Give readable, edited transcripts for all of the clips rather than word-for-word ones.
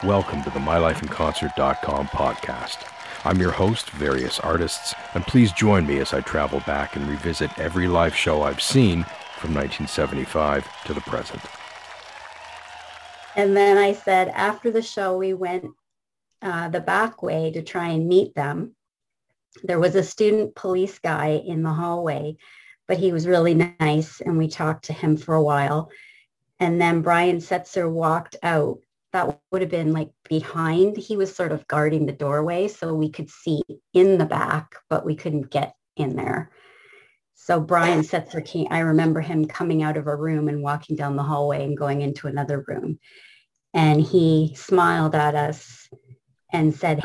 Welcome to the MyLifeInConcert.com podcast. I'm your host, Various Artists, and please join me as I travel back and revisit every live show I've seen from 1975 to the present. And then I said, after the show, we went the back way to try and meet them. There was a student police guy in the hallway, but he was really nice, and we talked to him for a while. And then Brian Setzer walked out. That would have been like behind. He was sort of guarding the doorway, so we could see in the back, but we couldn't get in there. So Brian Setzer came. I remember him coming out of a room and walking down the hallway and going into another room. And he smiled at us and said,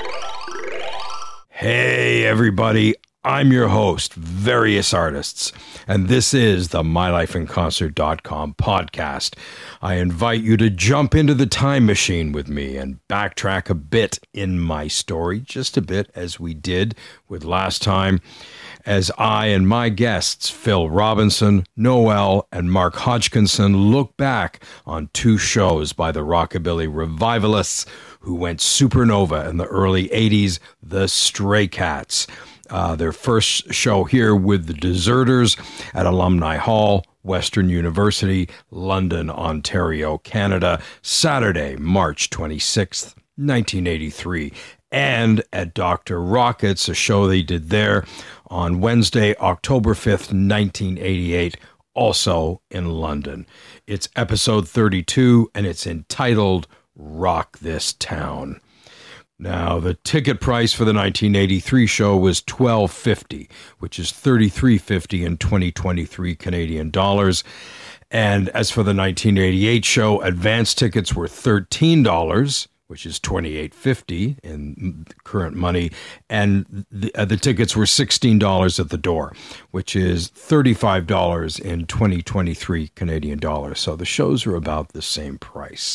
"Hey, everybody. I'm your host, Various Artists, and this is the MyLifeInConcert.com podcast. I invite you to jump into the time machine with me and backtrack a bit in my story, just a bit as we did with last time, as I and my guests, Phil Robinson, Noel, and Mark Hodgkinson, look back on two shows by the rockabilly revivalists who went supernova in the early 80s, the Stray Cats. Their first show here with the Deserters at Alumni Hall, Western University, London, Ontario, Canada, Saturday, March 26th, 1983. And at Dr. Rockets, a show they did there on Wednesday, October 5th, 1988, also in London. It's episode 32, and it's entitled Rock This Town. Now, the ticket price for the 1983 show was $12.50, which is $33.50 in 2023 Canadian dollars. And as for the 1988 show, advance tickets were $13, which is $28.50 in current money, and the tickets were $16 at the door, which is $35 in 2023 Canadian dollars. So the shows are about the same price.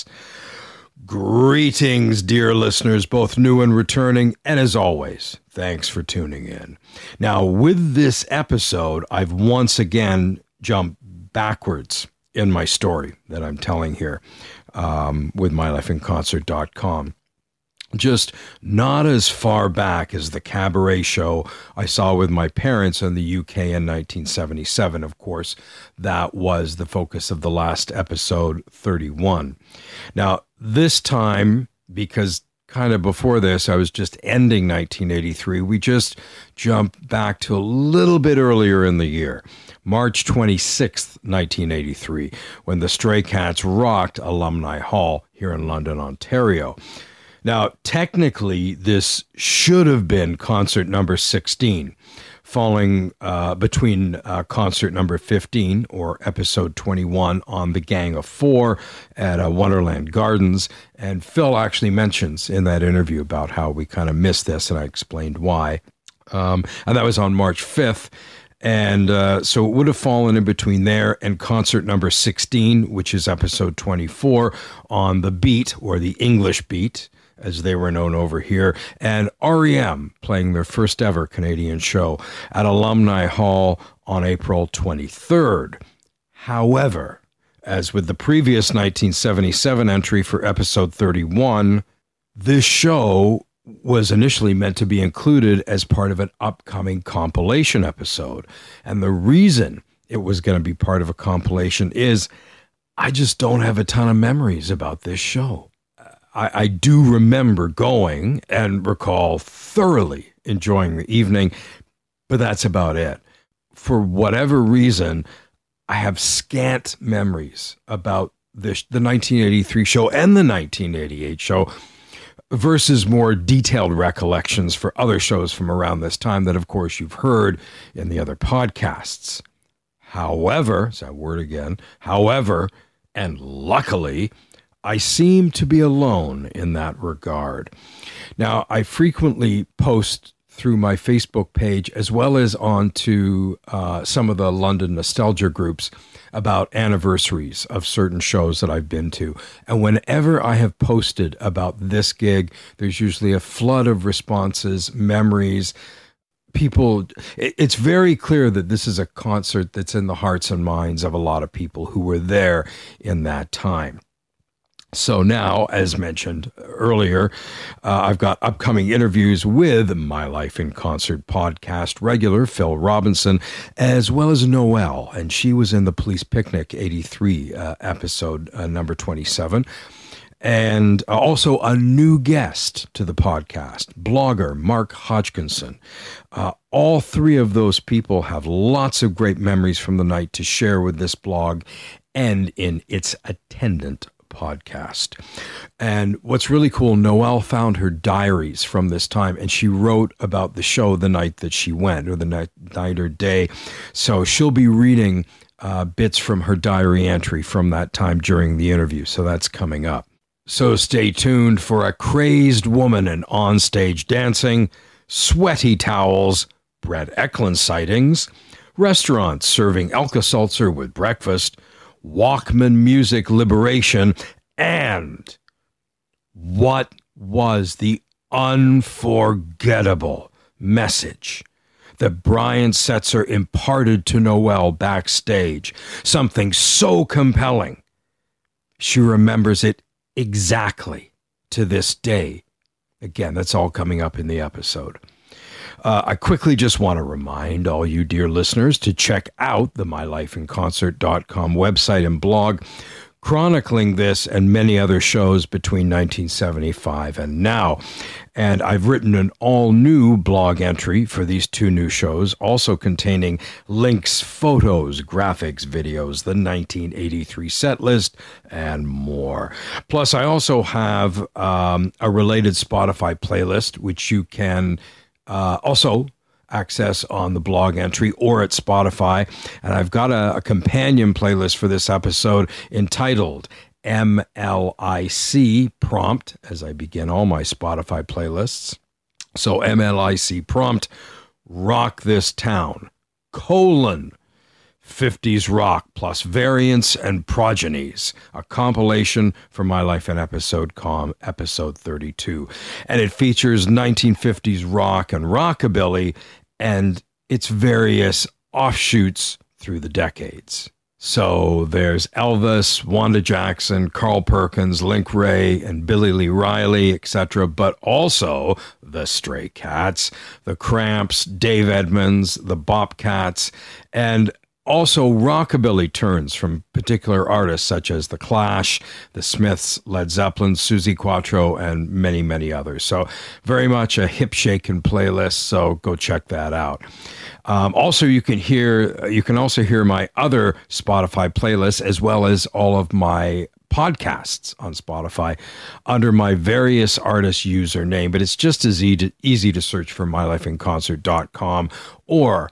Greetings, dear listeners, both new and returning, and as always, thanks for tuning in. Now, with this episode, I've once again jumped backwards in my story that I'm telling here with MyLifeInConcert.com. Just not as far back as the cabaret show I saw with my parents in the UK in 1977. Of course, that was the focus of the last episode, 31. Now, this time, because kind of before this, I was just ending 1983, we just jumped back to a little bit earlier in the year, March 26th, 1983, when the Stray Cats rocked Alumni Hall here in London, Ontario. Now, technically, this should have been concert number 16, falling between concert number 15, or episode 21, on the Gang of Four at Wonderland Gardens. And Phil actually mentions in that interview about how we kind of missed this, and I explained why. And that was on March 5th. And so it would have fallen in between there and concert number 16, which is episode 24, on the Beat, or the English Beat, as they were known over here, and REM playing their first ever Canadian show at Alumni Hall on April 23rd. However, as with the previous 1977 entry for episode 31, this show was initially meant to be included as part of an upcoming compilation episode. And the reason it was going to be part of a compilation is I just don't have a ton of memories about this show. I do remember going and recall thoroughly enjoying the evening, but that's about it. For whatever reason, I have scant memories about the 1983 show and the 1988 show versus more detailed recollections for other shows from around this time that, of course, you've heard in the other podcasts. However, it's that word again, however, and luckily, I seem to be alone in that regard. Now, I frequently post through my Facebook page as well as onto some of the London nostalgia groups about anniversaries of certain shows that I've been to. And whenever I have posted about this gig, there's usually a flood of responses, memories. People, it's very clear that this is a concert that's in the hearts and minds of a lot of people who were there in that time. So now, as mentioned earlier, I've got upcoming interviews with My Life in Concert podcast regular Phil Robinson, as well as Noelle, and she was in the Police Picnic 83 episode number 27. And also a new guest to the podcast, blogger Mark Hodgkinson. All three of those people have lots of great memories from the night to share with this blog and in its attendant podcast. And what's really cool, Noelle found her diaries from this time, and she wrote about the show the night that she went, or the night or day. So she'll be reading bits from her diary entry from that time during the interview. So that's coming up. So stay tuned for a crazed woman and onstage dancing, sweaty towels, Brett Eklund sightings, restaurants serving Alka-Seltzer with breakfast, Walkman music liberation, and what was the unforgettable message that Brian Setzer imparted to Noelle backstage. Something so compelling. She remembers it exactly to this day. Again, that's all coming up in the episode. I quickly just want to remind all you dear listeners to check out the mylifeinconcert.com website and blog, chronicling this and many other shows between 1975 and now. And I've written an all-new blog entry for these two new shows, also containing links, photos, graphics, videos, the 1983 set list, and more. Plus, I also have a related Spotify playlist, which you can also access on the blog entry or at Spotify. And I've got a companion playlist for this episode entitled MLIC Prompt, as I begin all my Spotify playlists. So MLIC Prompt, Rock This Town, 50s rock plus variants and progenies, a compilation for My Life in episode 32. And it features 1950s rock and rockabilly and its various offshoots through the decades. So there's Elvis, Wanda Jackson, Carl Perkins, Link Wray, and Billy Lee Riley, etc., but also the Stray Cats, the Cramps, Dave Edmunds, the Bobcats, and also rockabilly turns from particular artists such as The Clash, The Smiths, Led Zeppelin, Suzi Quatro, and many, many others. So very much a hip-shaking playlist, so go check that out. Also, you can also hear my other Spotify playlists as well as all of my podcasts on Spotify under my various artist username, but it's just as easy to search for mylifeinconcert.com or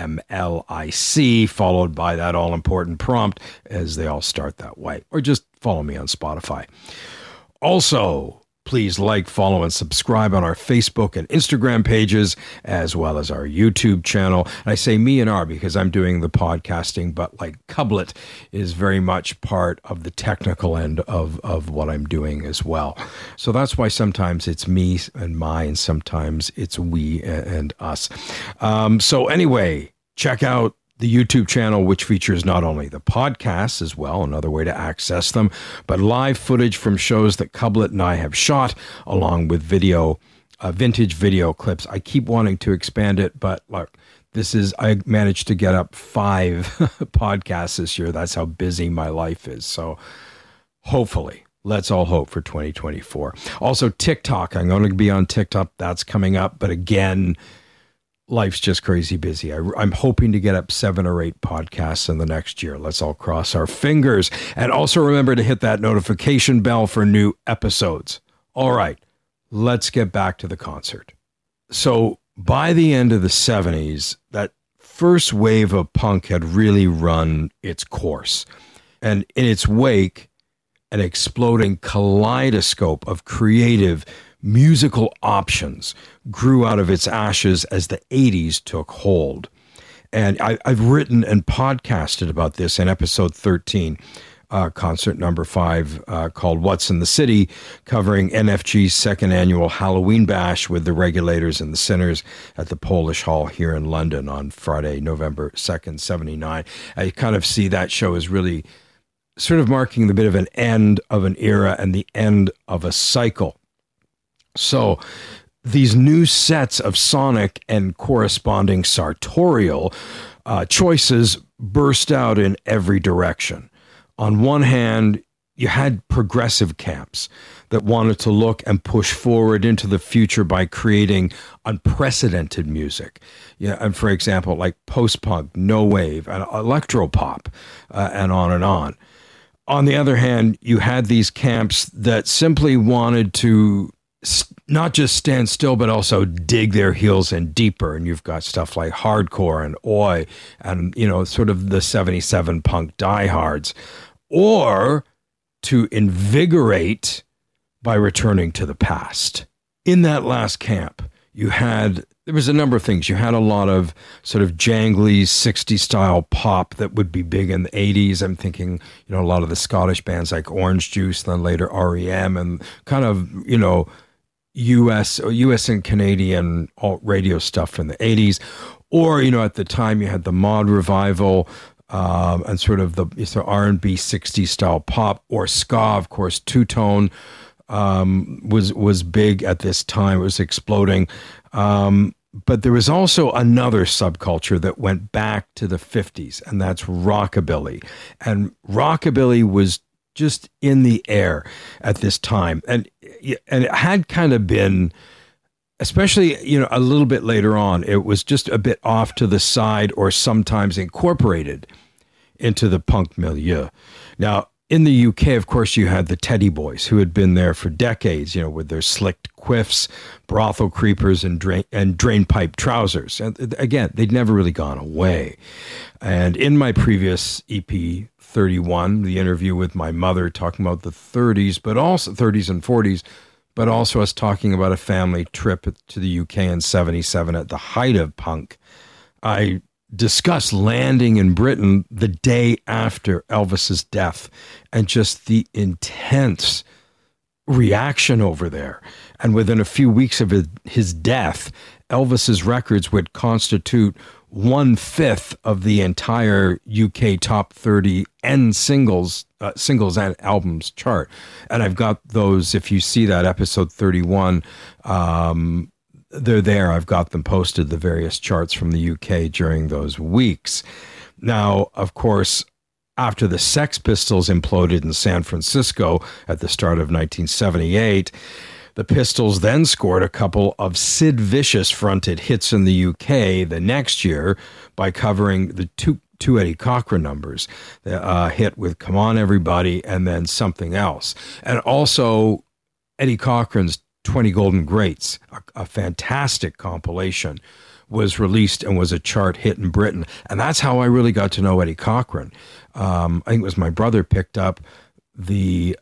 MLIC, followed by that all-important prompt, as they all start that way. Or just follow me on Spotify. Also, please like, follow, and subscribe on our Facebook and Instagram pages, as well as our YouTube channel. And I say me and our because I'm doing the podcasting, but like Cublet is very much part of the technical end of what I'm doing as well. So that's why sometimes it's me and my, and sometimes it's we and us. So anyway, check out the YouTube channel, which features not only the podcasts as well, another way to access them, but live footage from shows that Cublet and I have shot, along with vintage video clips. I keep wanting to expand it, but look, I managed to get up 5 podcasts this year. That's how busy my life is. So hopefully, let's all hope for 2024. Also, TikTok. I'm going to be on TikTok. That's coming up. But again, life's just crazy busy. I'm hoping to get up 7 or 8 podcasts in the next year. Let's all cross our fingers. And also remember to hit that notification bell for new episodes. All right, let's get back to the concert. So by the end of the 70s, that first wave of punk had really run its course. And in its wake, an exploding kaleidoscope of creative musical options grew out of its ashes as the 80s took hold. And I've written and podcasted about this in episode 13, concert number 5, called What's in the City, covering NFG's second annual Halloween bash with the Regulators and the Sinners at the Polish Hall here in London on Friday, November 2nd, 79. I kind of see that show as really sort of marking the bit of an end of an era and the end of a cycle. So these new sets of sonic and corresponding sartorial choices burst out in every direction. On one hand, you had progressive camps that wanted to look and push forward into the future by creating unprecedented music. Yeah, and for example, like post-punk, no wave, and electropop, and on and on. On the other hand, you had these camps that simply wanted to not just stand still, but also dig their heels in deeper. And you've got stuff like hardcore and oi, and, you know, sort of the 77 punk diehards, or to invigorate by returning to the past. In that last camp, there was a number of things. You had a lot of sort of jangly 60s style pop that would be big in the 80s. I'm thinking, you know, a lot of the Scottish bands like Orange Juice, then later REM, and kind of, you know, US and Canadian alt radio stuff in the 80s. Or, you know, at the time you had the mod revival, and sort of the R&B 60s style pop, or ska, of course. Two-tone was big at this time. It was exploding. But there was also another subculture that went back to the 50s, and that's rockabilly. And rockabilly was just in the air at this time. And it had kind of been, especially, you know, a little bit later on, it was just a bit off to the side or sometimes incorporated into the punk milieu. Now, in the UK, of course, you had the Teddy Boys, who had been there for decades, you know, with their slicked quiffs, brothel creepers, and drain pipe trousers. And again, they'd never really gone away. And in my previous EP, 31, the interview with my mother talking about the 30s, but also 30s and 40s, but also us talking about a family trip to the UK in 77 at the height of punk, I discussed landing in Britain the day after Elvis's death and just the intense reaction over there. And within a few weeks of his death, Elvis's records would constitute 1/5 of the entire UK top 30 and singles and albums chart. And I've got those, if you see that episode 31, they're there. I've got them posted, the various charts from the UK during those weeks. Now, of course, after the Sex Pistols imploded in San Francisco at the start of 1978, the Pistols then scored a couple of Sid Vicious-fronted hits in the UK the next year by covering the two Eddie Cochran numbers, a hit with Come On Everybody and then Something Else. And also Eddie Cochran's 20 Golden Greats, a fantastic compilation, was released and was a chart hit in Britain. And that's how I really got to know Eddie Cochran. I think it was my brother picked up the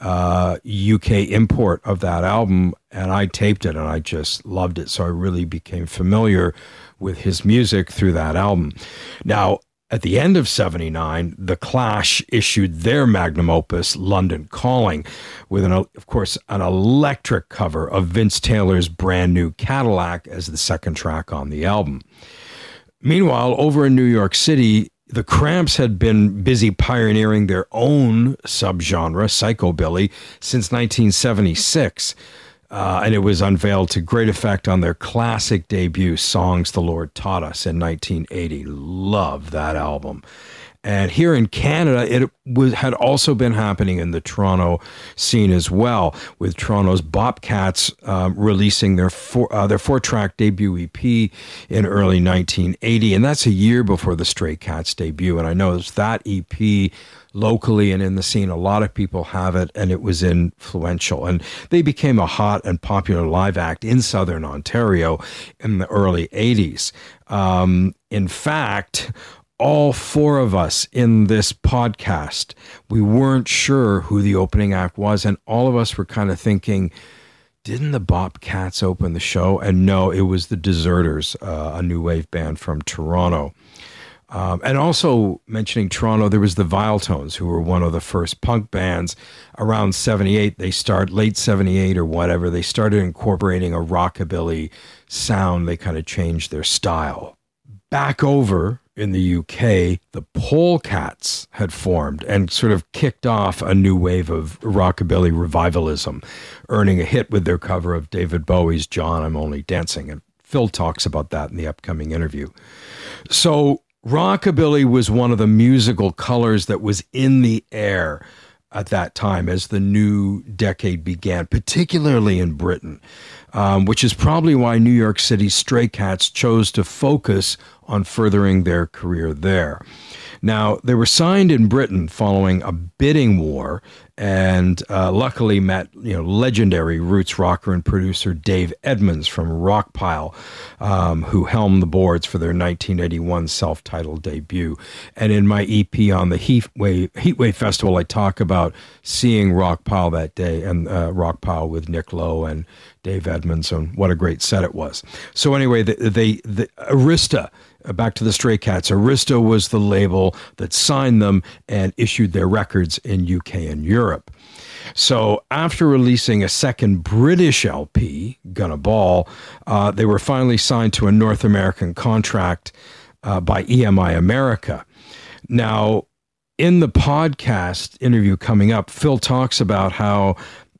UK import of that album, and I taped it, and I just loved it. So I really became familiar with his music through that album. Now, at the end of 79, The Clash issued their magnum opus, London Calling, with, of course, an electric cover of Vince Taylor's Brand New Cadillac as the second track on the album. Meanwhile, over in New York City, the Cramps had been busy pioneering their own subgenre, psychobilly, since 1976. And it was unveiled to great effect on their classic debut, Songs the Lord Taught Us, in 1980. Love that album. And here in Canada, it had also been happening in the Toronto scene as well, with Toronto's Bobcats releasing their four-track debut EP in early 1980. And that's a year before the Stray Cats debut. And I know that EP locally and in the scene, a lot of people have it, and it was influential. And they became a hot and popular live act in Southern Ontario in the early 80s. In fact, all four of us in this podcast, we weren't sure who the opening act was, and all of us were kind of thinking, didn't the Bobcats open the show? And no, it was the Deserters, a new wave band from Toronto. And also mentioning Toronto, there was the Viletones, who were one of the first punk bands around 78. Late 78 or whatever, they started incorporating a rockabilly sound. They kind of changed their style. Back over in the UK, the Polecats had formed and sort of kicked off a new wave of rockabilly revivalism, earning a hit with their cover of David Bowie's John, I'm Only Dancing. And Phil talks about that in the upcoming interview. So rockabilly was one of the musical colors that was in the air at that time as the new decade began, particularly in Britain, which is probably why New York City Stray Cats chose to focus on furthering their career there. Now, they were signed in Britain following a bidding war and luckily met legendary roots rocker and producer Dave Edmunds from Rockpile, who helmed the boards for their 1981 self-titled debut. And in my EP on the Heatwave Festival, I talk about seeing Rockpile that day, and Rockpile with Nick Lowe and Dave Edmunds, and what a great set it was. So anyway, the Arista, back to the Stray Cats, Arista was the label that signed them and issued their records in UK and Europe. So after releasing a second British LP, Gonna Ball, they were finally signed to a North American contract by EMI America. Now, in the podcast interview coming up, Phil talks about how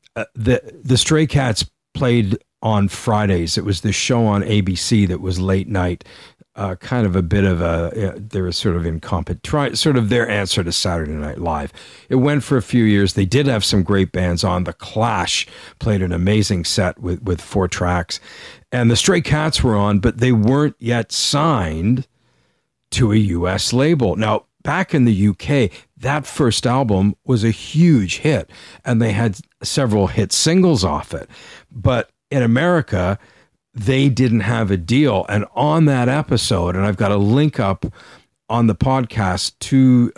the Stray Cats played on Fridays. It was this show on ABC that was late night, kind of a bit of they were sort of sort of their answer to Saturday Night Live. It went for a few years. They did have some great bands on. The Clash played an amazing set with 4 tracks, and the Stray Cats were on, but they weren't yet signed to a U.S. label. Now, back in the UK, that first album was a huge hit, and they had several hit singles off it. But in America, they didn't have a deal. And on that episode, and I've got a link up on the podcast to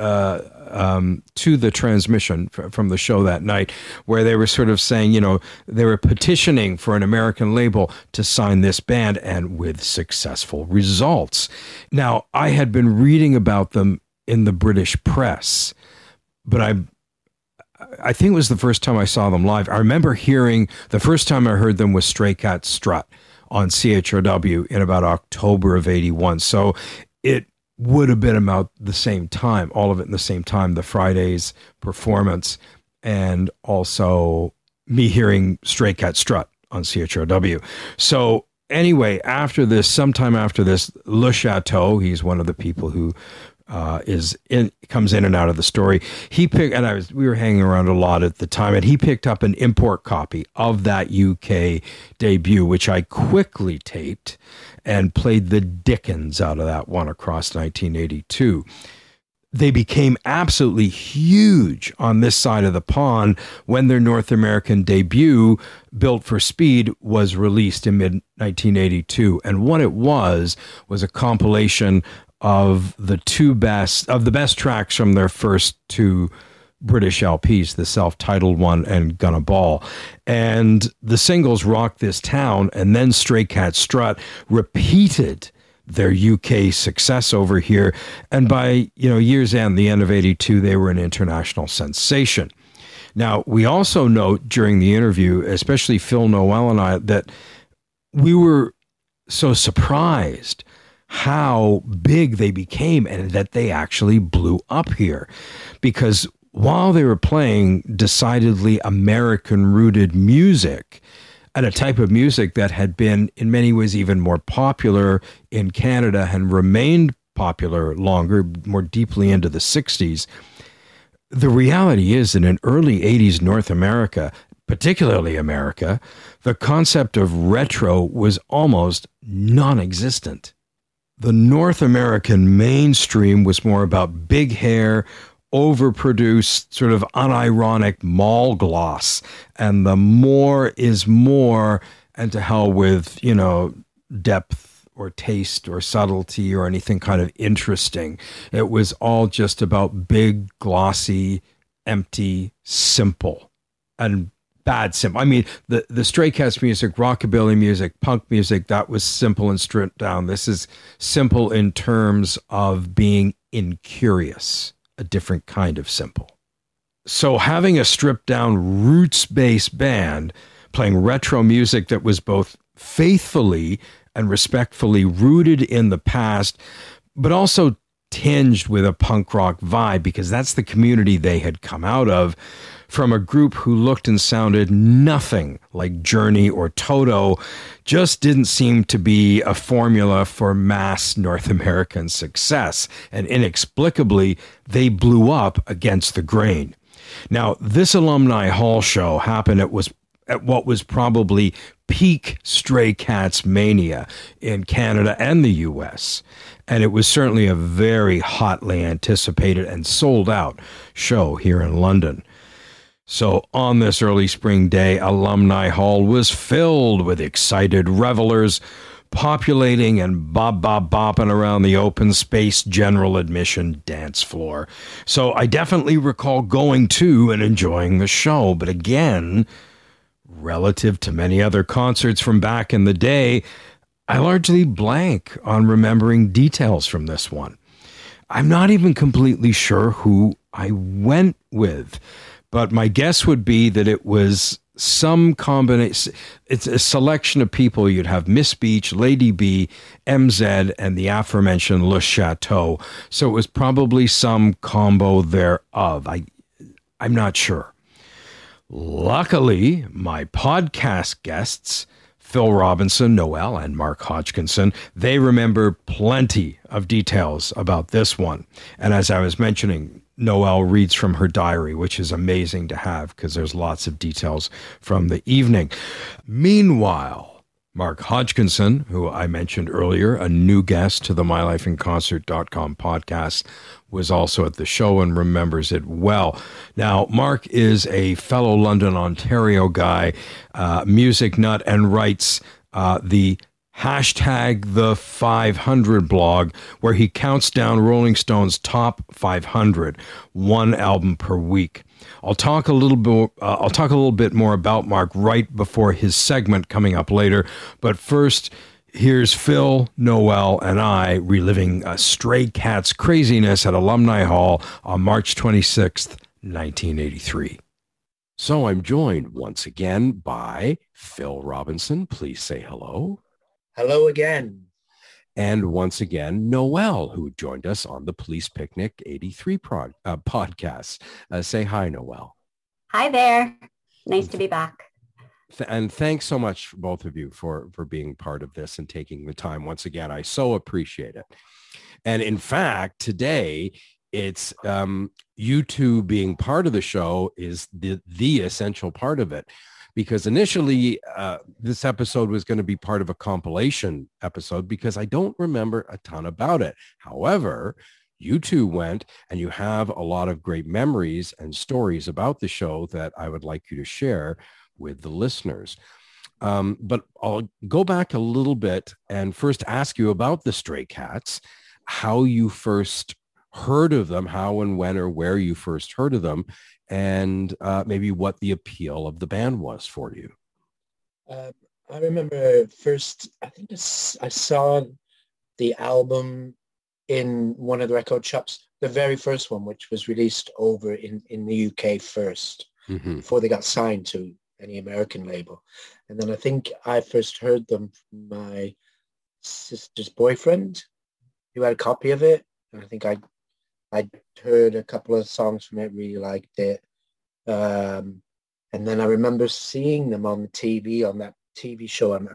the transmission from the show that night, where they were sort of saying, they were petitioning for an American label to sign this band, and with successful results. Now, I had been reading about them in the British press, but I think it was the first time I saw them live. I remember the first time I heard them was Stray Cat Strut on CHRW in about October of 81. So it would have been about the same time, all of it in the same time, the Fridays performance, and also me hearing Stray Cat Strut on CHRW. So anyway, sometime after this, Le Chateau, he's one of the people who comes in and out of the story. We were hanging around a lot at the time, and he picked up an import copy of that UK debut, which I quickly taped and played the dickens out of that one across 1982. They became absolutely huge on this side of the pond when their North American debut, Built for Speed, was released in mid-1982. And what it was a compilation of the best tracks from their first 2 British LPs, the self-titled one and Gonna Ball. And the singles Rock This Town and then Stray Cat Strut repeated their UK success over here. And by year's end, the end of 82, they were an international sensation. Now, we also note during the interview, especially Phil Noel and I, that we were so surprised how big they became and that they actually blew up here. Because while they were playing decidedly American-rooted music, and a type of music that had been in many ways even more popular in Canada and remained popular longer, more deeply into the 60s, the reality is that in early 80s North America, particularly America, the concept of retro was almost non-existent. The North American mainstream was more about big hair, overproduced, sort of unironic mall gloss, and the more is more, and to hell with, depth or taste or subtlety or anything kind of interesting. It was all just about big, glossy, empty, simple, and bad simple. I mean, the Stray Cats music, rockabilly music, punk music, that was simple and stripped down. This is simple in terms of being incurious, a different kind of simple. So having a stripped down roots-based band playing retro music that was both faithfully and respectfully rooted in the past, but also tinged with a punk rock vibe, because that's the community they had come out of, from a group who looked and sounded nothing like Journey or Toto. Just didn't seem to be a formula for mass North American success. And inexplicably, they blew up against the grain. Now, this Alumni Hall show happened at what was probably peak Stray Cats mania in Canada and the US. And it was certainly a very hotly anticipated and sold out show here in London. So on this early spring day, Alumni Hall was filled with excited revelers populating and bopping around the open space general admission dance floor. So I definitely recall going to and enjoying the show. But again, relative to many other concerts from back in the day, I largely blank on remembering details from this one. I'm not even completely sure who I went with, but my guess would be that it was some combination. It's a selection of people. You'd have Miss Beach, Lady B, MZ, and the aforementioned Le Chateau. So it was probably some combo thereof. I'm not sure. Luckily, my podcast guests, Phil Robinson, Noel, and Mark Hodgkinson, they remember plenty of details about this one. And as I was mentioning, Noel reads from her diary, which is amazing to have because there's lots of details from the evening. Meanwhile, Mark Hodgkinson, who I mentioned earlier, a new guest to the mylifeinconcert.com podcast, was also at the show and remembers it well. Now, Mark is a fellow London, Ontario guy, music nut, and writes the hashtag the 500 blog, where he counts down Rolling Stone's top 500, one album per week. I'll talk a little bit more about Mark right before his segment coming up later. But first, here's Phil, Noel, and I reliving Stray Cats craziness at Alumni Hall on March 26th, 1983. So I'm joined once again by Phil Robinson. Please say hello. Hello again. And once again, Noel, who joined us on the Police Picnic 83 podcast. Say hi, Noel. Hi there. Nice to be back. And thanks so much, both of you, for being part of this and taking the time. Once again, I so appreciate it. And in fact, today, it's you two being part of the show is the essential part of it. Because initially, this episode was going to be part of a compilation episode because I don't remember a ton about it. However, you two went and you have a lot of great memories and stories about the show that I would like you to share with the listeners. But I'll go back a little bit and first ask you about the Stray Cats, how you first heard of them, how and when or where you first heard of them, and maybe what the appeal of the band was for you. I remember first, I think I saw the album in one of the record shops, the very first one, which was released over in the UK first, before they got signed to any American label. And then I think I first heard them from my sister's boyfriend, who had a copy of it. And I think I'd heard a couple of songs from it, really liked it. And then I remember seeing them on the TV, on that TV show on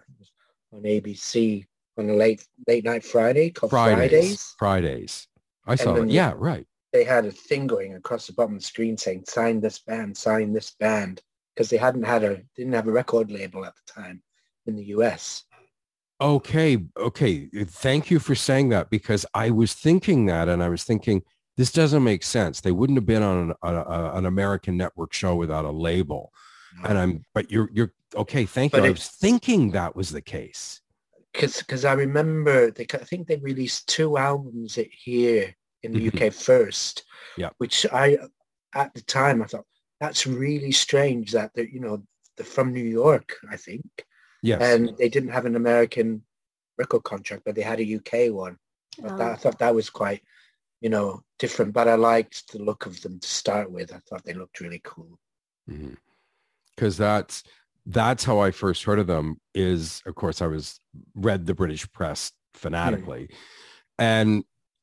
ABC on a late night Friday called Fridays. I saw it. Yeah, right. They had a thing going across the bottom of the screen saying, sign this band, because they didn't have a record label at the time in the US. Okay. Thank you for saying that, because I was thinking that, and I was thinking, this doesn't make sense. They wouldn't have been on an American network show without a label. No. But you're okay. Thank you. I was thinking that was the case. Because I remember, I think they released 2 albums here in the UK first. Yeah. Which at the time, I thought, that's really strange that they're from New York, I think. Yes. And they didn't have an American record contract, but they had a UK one. But I thought that was quite, different. But I liked the look of them to start with. I thought they looked really cool. Because that's how I first heard of them. Is, of course, I read the British press fanatically, and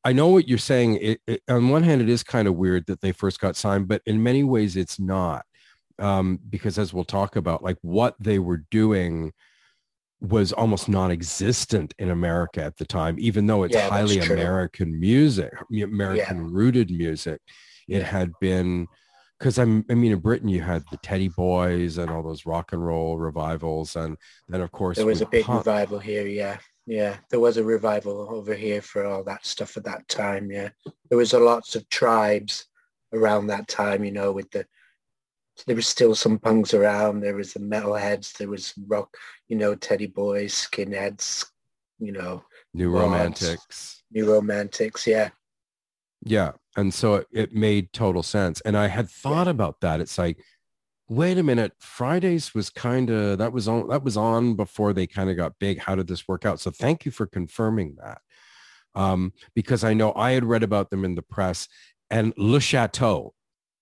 I know what you're saying. On one hand, it is kind of weird that they first got signed, but in many ways it's not. Because as we'll talk about, like what they were doing was almost non-existent in America at the time, even though it's highly American music, American rooted music. It had been, because I mean, in Britain, you had the Teddy Boys and all those rock and roll revivals. And then, of course, there was a big revival here. Yeah. Yeah. There was a revival over here for all that stuff at that time. Yeah. There was lots of tribes around that time, you know, with there was still some punks around. There was the metalheads. There was rock, you know, Teddy Boys, skinheads, you know. New Romantics. Yeah. Yeah. And so it made total sense. And I had thought about that. It's like, wait a minute, Fridays was kind of, that was on before they kind of got big. How did this work out? So thank you for confirming that. Because I know I had read about them in the press, and Le Chateau,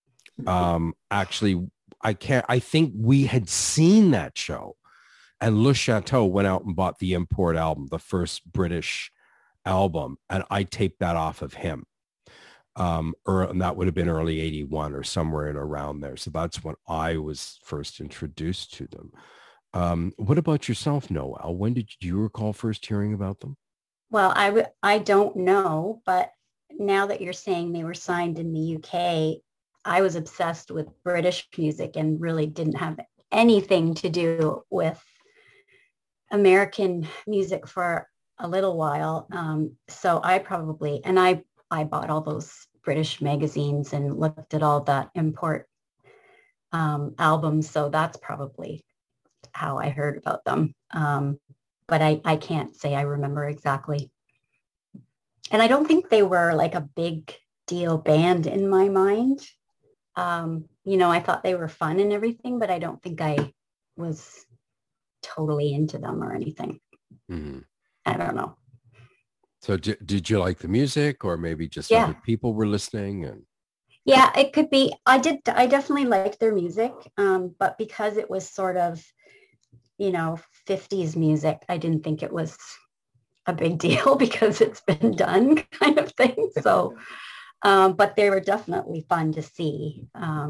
actually, I think we had seen that show, and Le Chateau went out and bought the import album, the first British album. And I taped that off of him. And that would have been early 81 or somewhere in around there. So that's when I was first introduced to them. What about yourself, Noelle? When did you recall first hearing about them? Well, I don't know, but now that you're saying they were signed in the UK, I was obsessed with British music and really didn't have anything to do with American music for a little while. So I probably, and I bought all those British magazines and looked at all that import albums. So that's probably how I heard about them. But I can't say I remember exactly. And I don't think they were like a big deal band in my mind. You know, I thought they were fun and everything, but I don't think I was totally into them or anything. Mm-hmm. I don't know. So did you like the music, or maybe just other people were listening? And yeah, it could be. I definitely liked their music, but because it was sort of, you know, 50s music, I didn't think it was a big deal because it's been done kind of thing. So, but they were definitely fun to see.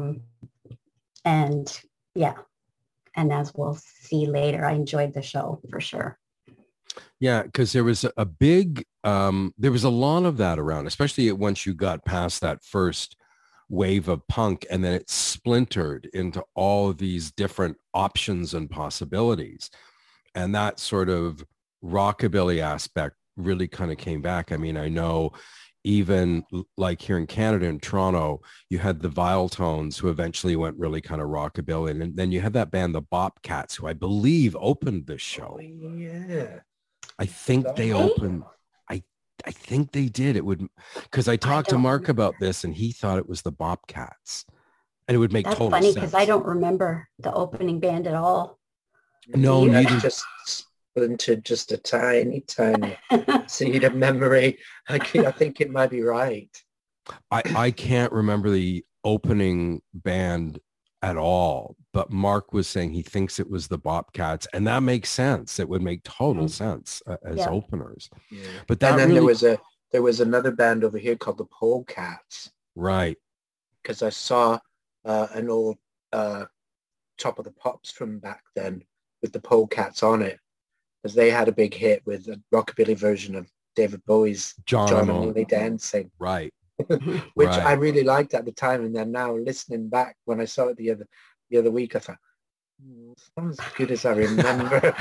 And yeah, and as we'll see later, I enjoyed the show for sure. Yeah, because there was a big, there was a lot of that around, especially once you got past that first wave of punk, and then it splintered into all of these different options and possibilities. And that sort of rockabilly aspect really kind of came back. I mean, I know even like here in Canada, in Toronto, you had the Viletones, who eventually went really kind of rockabilly. And then you had that band, the Bobcats, who I believe opened this show. Oh, yeah. I think they opened. I think they did. It would, because I talked to Mark about this, and he thought it was the Bobcats, and it would make total sense. That's funny because I don't remember the opening band at all. No, neither. Just into just a tiny seed of memory. I think it might be right. I can't remember the opening band at all, but Mark was saying he thinks it was the Bobcats, and that makes sense. It would make total sense as openers. Yeah. But that, and then really... there was another band over here called the Polecats. Right. Because I saw an old Top of the Pops from back then with the Polecats on it, because they had a big hit with a rockabilly version of David Bowie's John and Lily Dancing. Right. Which I really liked at the time, and then now listening back when I saw it the other week, I thought, it's not as good as I remember.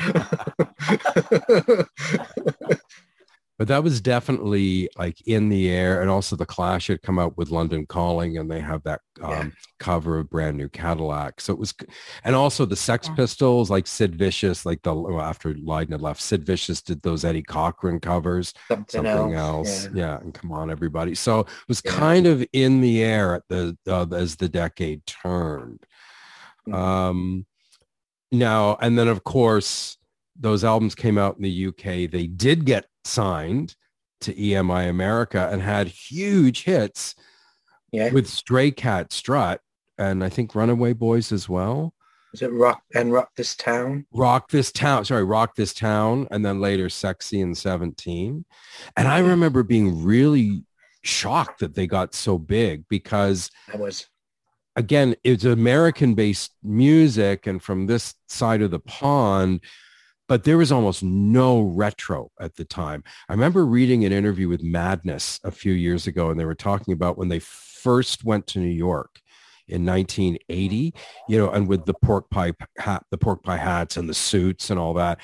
But that was definitely like in the air. And also the Clash had come out with London Calling, and they have that cover of Brand New Cadillac. So it was, and also the Sex Pistols, like Sid Vicious, like after Lydon had left, Sid Vicious did those Eddie Cochran covers, something else. Yeah. And Come On Everybody. So it was kind of in the air at as the decade turned. Now, and then of course, those albums came out in the UK. They did get signed to EMI America and had huge hits with Stray Cat Strut, and I think Runaway Boys as well. Was it Rock This Town? Rock This Town, and then later Sexy and 17. And I remember being really shocked that they got so big because I was. Again, it's American-based music and from this side of the pond, but there was almost no retro at the time. I remember reading an interview with Madness a few years ago, and they were talking about when they first went to New York in 1980, and with the pork pie hats and the suits and all that,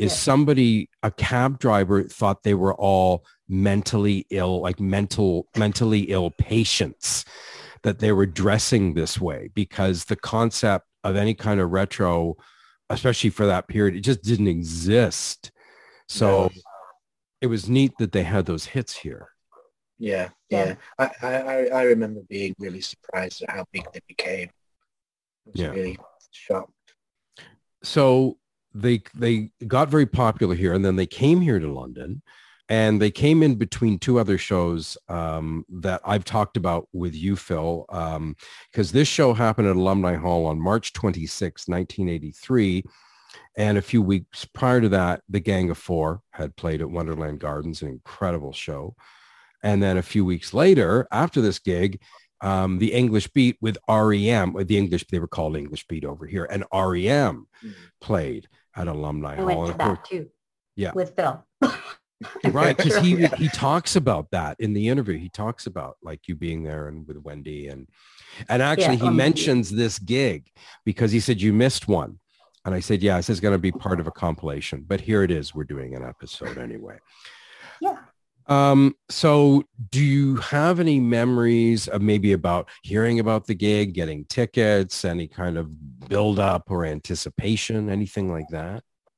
a cab driver thought they were all mentally ill, like mentally ill patients, that they were dressing this way because the concept of any kind of retro, especially for that period, it just didn't exist. So it was neat that they had those hits here. Yeah. I remember being really surprised at how big they became. I was really shocked. So they got very popular here, and then they came here to London, and they came in between two other shows that I've talked about with you, Phil, because this show happened at Alumni Hall on March 26, 1983. And a few weeks prior to that, the Gang of Four had played at Wonderland Gardens, an incredible show. And then a few weeks later, after this gig, the English Beat with REM, they were called English Beat over here, and REM played at Alumni Hall. I went to that too. Yeah. With Phil. Right, because he talks about that in the interview. He talks about like you being there and with Wendy and actually he mentions this gig because he said you missed one, and I said this is going to be part of a compilation, but here it is. We're doing an episode anyway. Yeah. So do you have any memories of maybe about hearing about the gig, getting tickets, any kind of build up or anticipation, anything like that?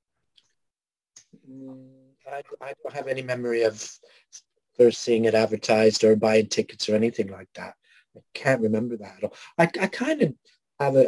I don't have any memory of first seeing it advertised or buying tickets or anything like that. I can't remember that at all. I kind of have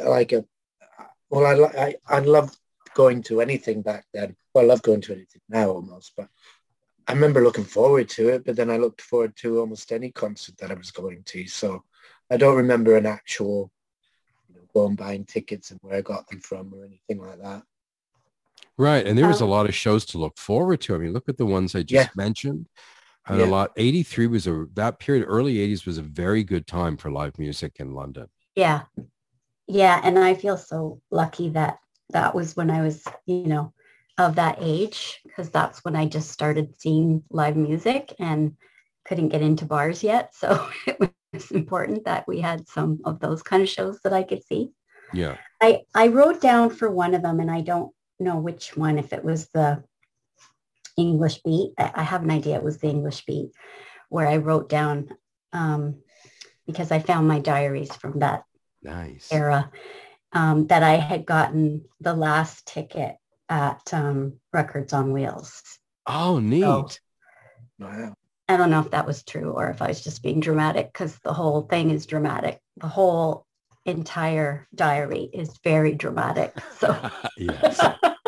I love going to anything back then. Well, I love going to anything now almost, but I remember looking forward to it, but then I looked forward to almost any concert that I was going to. So I don't remember an actual going buying tickets and where I got them from or anything like that. Right. And there was a lot of shows to look forward to. I mean, look at the ones I just mentioned. And a lot. 83 was that period, early 80s was a very good time for live music in London. Yeah. Yeah. And I feel so lucky that was when I was, of that age, because that's when I just started seeing live music and couldn't get into bars yet. So it was important that we had some of those kind of shows that I could see. Yeah. I wrote down for one of them, and I don't know which one, if it was the English Beat. I have an idea it was the English Beat, where I wrote down because I found my diaries from that era, that I had gotten the last ticket at Records on Wheels. Oh, neat. So, wow. I don't know if that was true or if I was just being dramatic, because the whole thing is dramatic. The whole entire diary is very dramatic. So yes.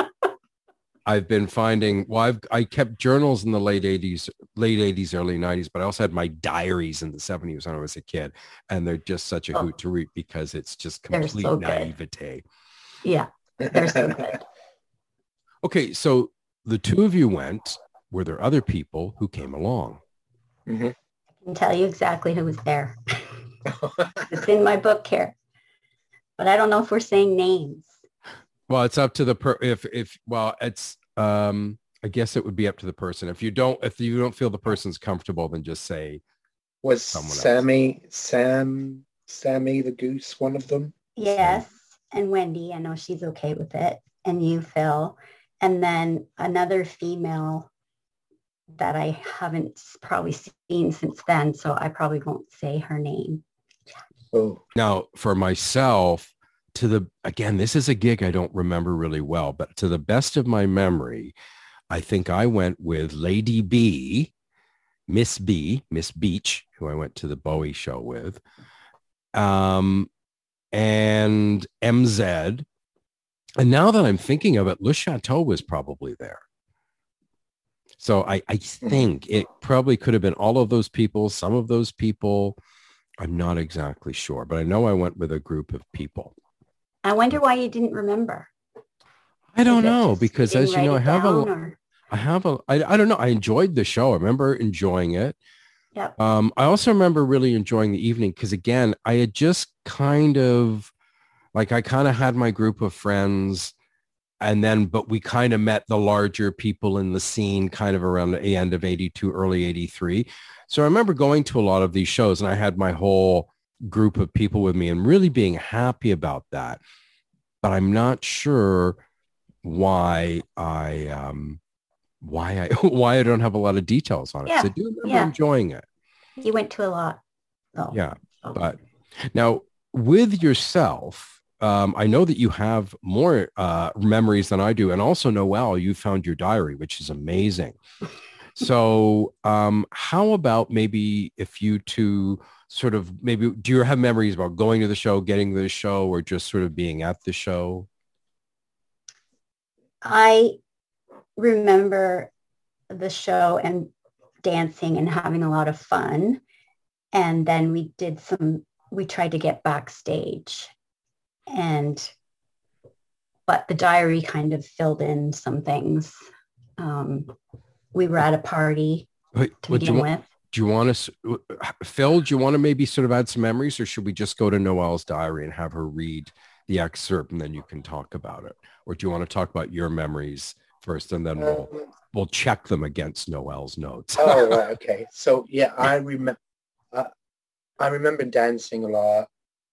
I've been finding, I kept journals in the late 80s, early 90s, but I also had my diaries in the 70s when I was a kid. And they're just such a hoot to read because it's just complete naivete. Yeah, they're so good. Okay, so the two of you went. Were there other people who came along? Mm-hmm. I can tell you exactly who was there. It's in my book here. But I don't know if we're saying names. Well, it's up to the it's I guess it would be up to the person. If you don't feel the person's comfortable, then just say was Sammy the Goose one of them? Yes, and Wendy, I know she's okay with it, and you, Phil, and then another female that I haven't probably seen since then, so I probably won't say her name. Oh. Now, for myself, this is a gig I don't remember really well, but to the best of my memory, I think I went with Lady B, Miss Beach, who I went to the Bowie show with, and MZ. And now that I'm thinking of it, Le Chateau was probably there. So I think it probably could have been all of those people, some of those people. I'm not exactly sure, but I know I went with a group of people. I wonder why you didn't remember. I don't Is it know, just because you as you didn't know, write it down, or? I don't know. I enjoyed the show. I remember enjoying it. Yep. I also remember really enjoying the evening because again, I had just kind of I kind of had my group of friends but we kind of met the larger people in the scene kind of around the end of 82, early 83. So I remember going to a lot of these shows and I had my whole group of people with me and really being happy about that. But I'm not sure why why I don't have a lot of details on it. Yeah. So I do remember enjoying it. You went to a lot. Oh. Yeah. But now with yourself, I know that you have more memories than I do. And also, Noelle, you found your diary, which is amazing. So how about maybe if you two sort of maybe, do you have memories about going to the show, getting to the show, or just sort of being at the show? I remember the show and dancing and having a lot of fun. And then we tried to get backstage. But the diary kind of filled in some things. We were at a party to begin with. Do you want to, Phil, do you want to maybe sort of add some memories, or should we just go to Noelle's diary and have her read the excerpt and then you can talk about it? Or do you want to talk about your memories first and then we'll check them against Noelle's notes? Oh, right, okay. So yeah, I remember dancing a lot.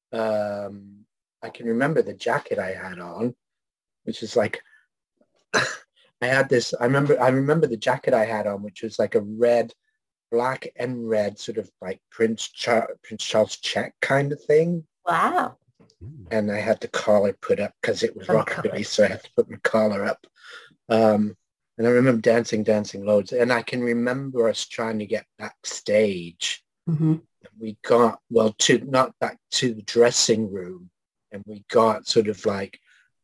I can remember the jacket I had on, which is like, I remember the jacket I had on, which was like a black and red sort of like Prince Charles check kind of thing. Wow. And I had the collar put up because it was rockabilly, so I had to put my collar up. And I remember dancing loads. And I can remember us trying to get backstage. Mm-hmm. We got, not back to the dressing room. And we got sort of like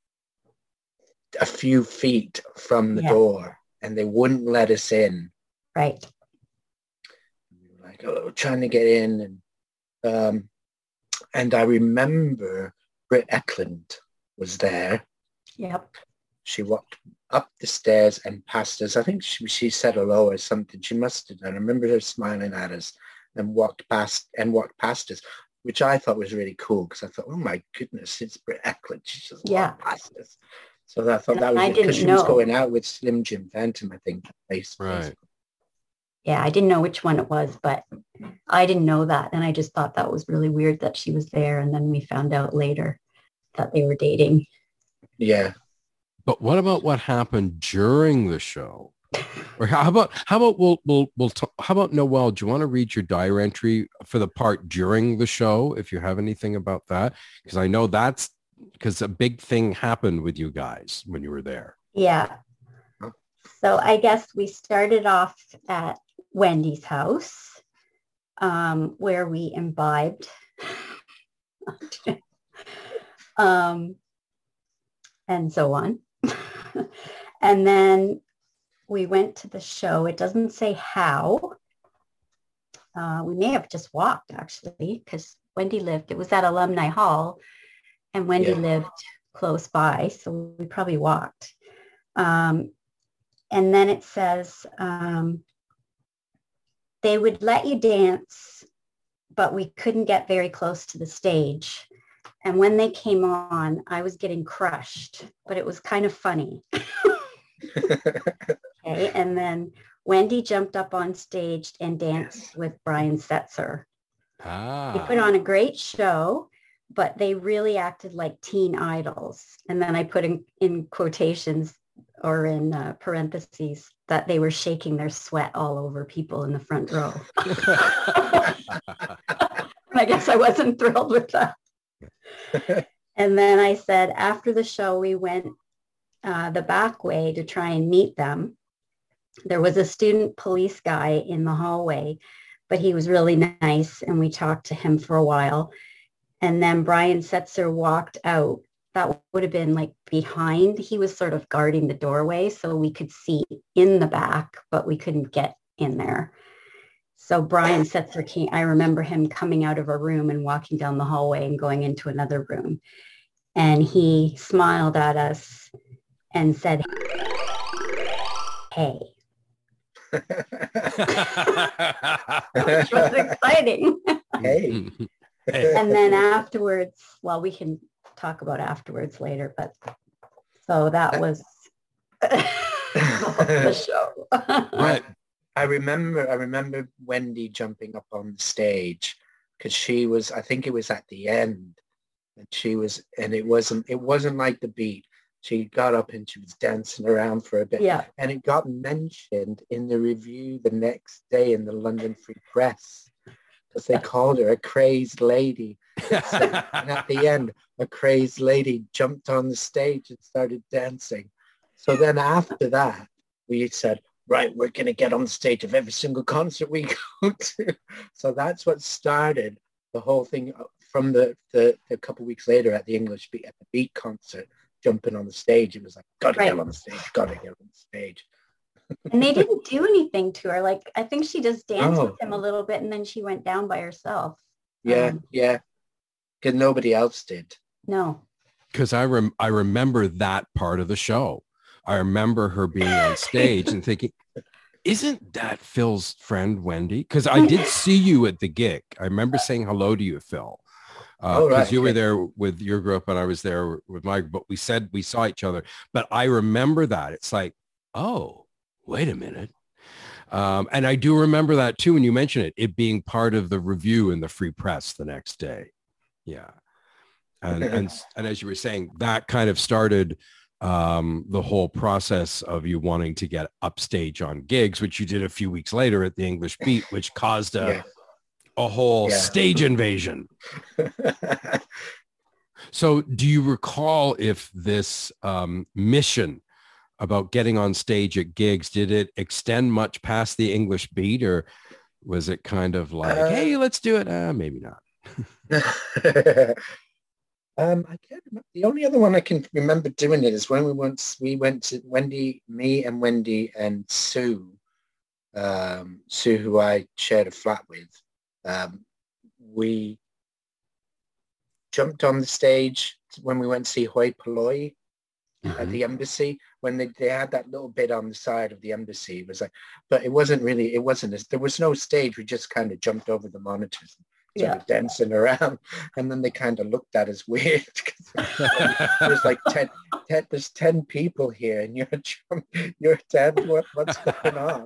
a few feet from the door and they wouldn't let us in. Right. We were like, trying to get in. And I remember Britt Eklund was there. Yep. She walked up the stairs and past us. I think she said hello or something. She must have done. I remember her smiling at us and walked past us, which I thought was really cool because I thought, oh my goodness, it's Britt Eklund. She just walked past us. So I thought that was because she was going out with Slim Jim Phantom, I think. Right. Yeah, I didn't know which one it was, but I didn't know that. And I just thought that was really weird that she was there. And then we found out later that they were dating. Yeah. But what about what happened during the show? Or how about Noelle, do you want to read your diary entry for the part during the show, if you have anything about that? Because I know that's because a big thing happened with you guys when you were there. Yeah. So I guess we started off at Wendy's house, where we imbibed. And so on. And then we went to the show. It doesn't say how. We may have just walked, actually, because Wendy it was at Alumni Hall, and Wendy lived close by, so we probably walked. And then it says they would let you dance, but we couldn't get very close to the stage. And when they came on, I was getting crushed, but it was kind of funny. Okay, and then Wendy jumped up on stage and danced with Brian Setzer. They put on a great show, but they really acted like teen idols. And then I put in quotations or in parentheses that they were shaking their sweat all over people in the front row. I guess I wasn't thrilled with that. And then I said, after the show, we went the back way to try and meet them. There was a student police guy in the hallway, but he was really nice, and we talked to him for a while. And then Brian Setzer walked out. That would have been like behind. He was sort of guarding the doorway, so we could see in the back, but we couldn't get in there. So Brian Setzer came. I remember him coming out of a room and walking down the hallway and going into another room. And he smiled at us and said, "Hey," which was exciting. Hey. And then afterwards, well, we can talk about afterwards later, but so that was the show. Right. I remember Wendy jumping up on the stage because she was, I think it was at the end, and she was, and it wasn't like the beat. She got up and she was dancing around for a bit. Yeah. And it got mentioned in the review the next day in the London Free Press because they called her a crazed lady. And at the end, a crazed lady jumped on the stage and started dancing. So then after that, we said, right, we're going to get on the stage of every single concert we go to. So that's what started the whole thing from the couple of weeks later at the English Beat, at the Beat concert, jumping on the stage. It was like, gotta get on the stage, gotta get on the stage. And they didn't do anything to her. Like, I think she just danced with him a little bit and then she went down by herself. Yeah. Because nobody else did. No. Because I remember that part of the show. I remember her being on stage and thinking, isn't that Phil's friend Wendy? Because I did see you at the gig. I remember saying hello to you, Phil. Because you were there with your group and I was there with my, but we said we saw each other. But I remember that. It's like, oh, wait a minute. And I do remember that too when you mention it being part of the review in the Free Press the next day. Yeah. And as you were saying, that kind of started the whole process of you wanting to get upstage on gigs, which you did a few weeks later at the English Beat, which caused a whole stage invasion. So do you recall if this mission about getting on stage at gigs, did it extend much past the English Beat, or was it kind of like, hey, let's do it? Maybe not. I can't remember. The only other one I can remember doing it is when we went to me and Wendy and Sue, who I shared a flat with. We jumped on the stage when we went to see Hoi Polloi at the embassy, when they had that little bit on the side of the embassy. It was like, but it wasn't, there was no stage. We just kind of jumped over the monitors and started dancing around. And then they kind of looked at us weird. There's like 10 people here and you're 10. What's going on?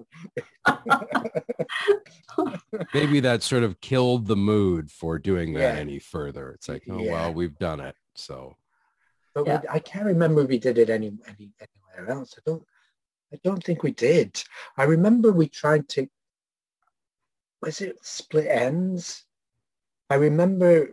Maybe that sort of killed the mood for doing that any further. It's like, well, we've done it. So, but I can't remember if we did it anywhere else. I don't think we did. I remember we tried to, was it Split Ends? I remember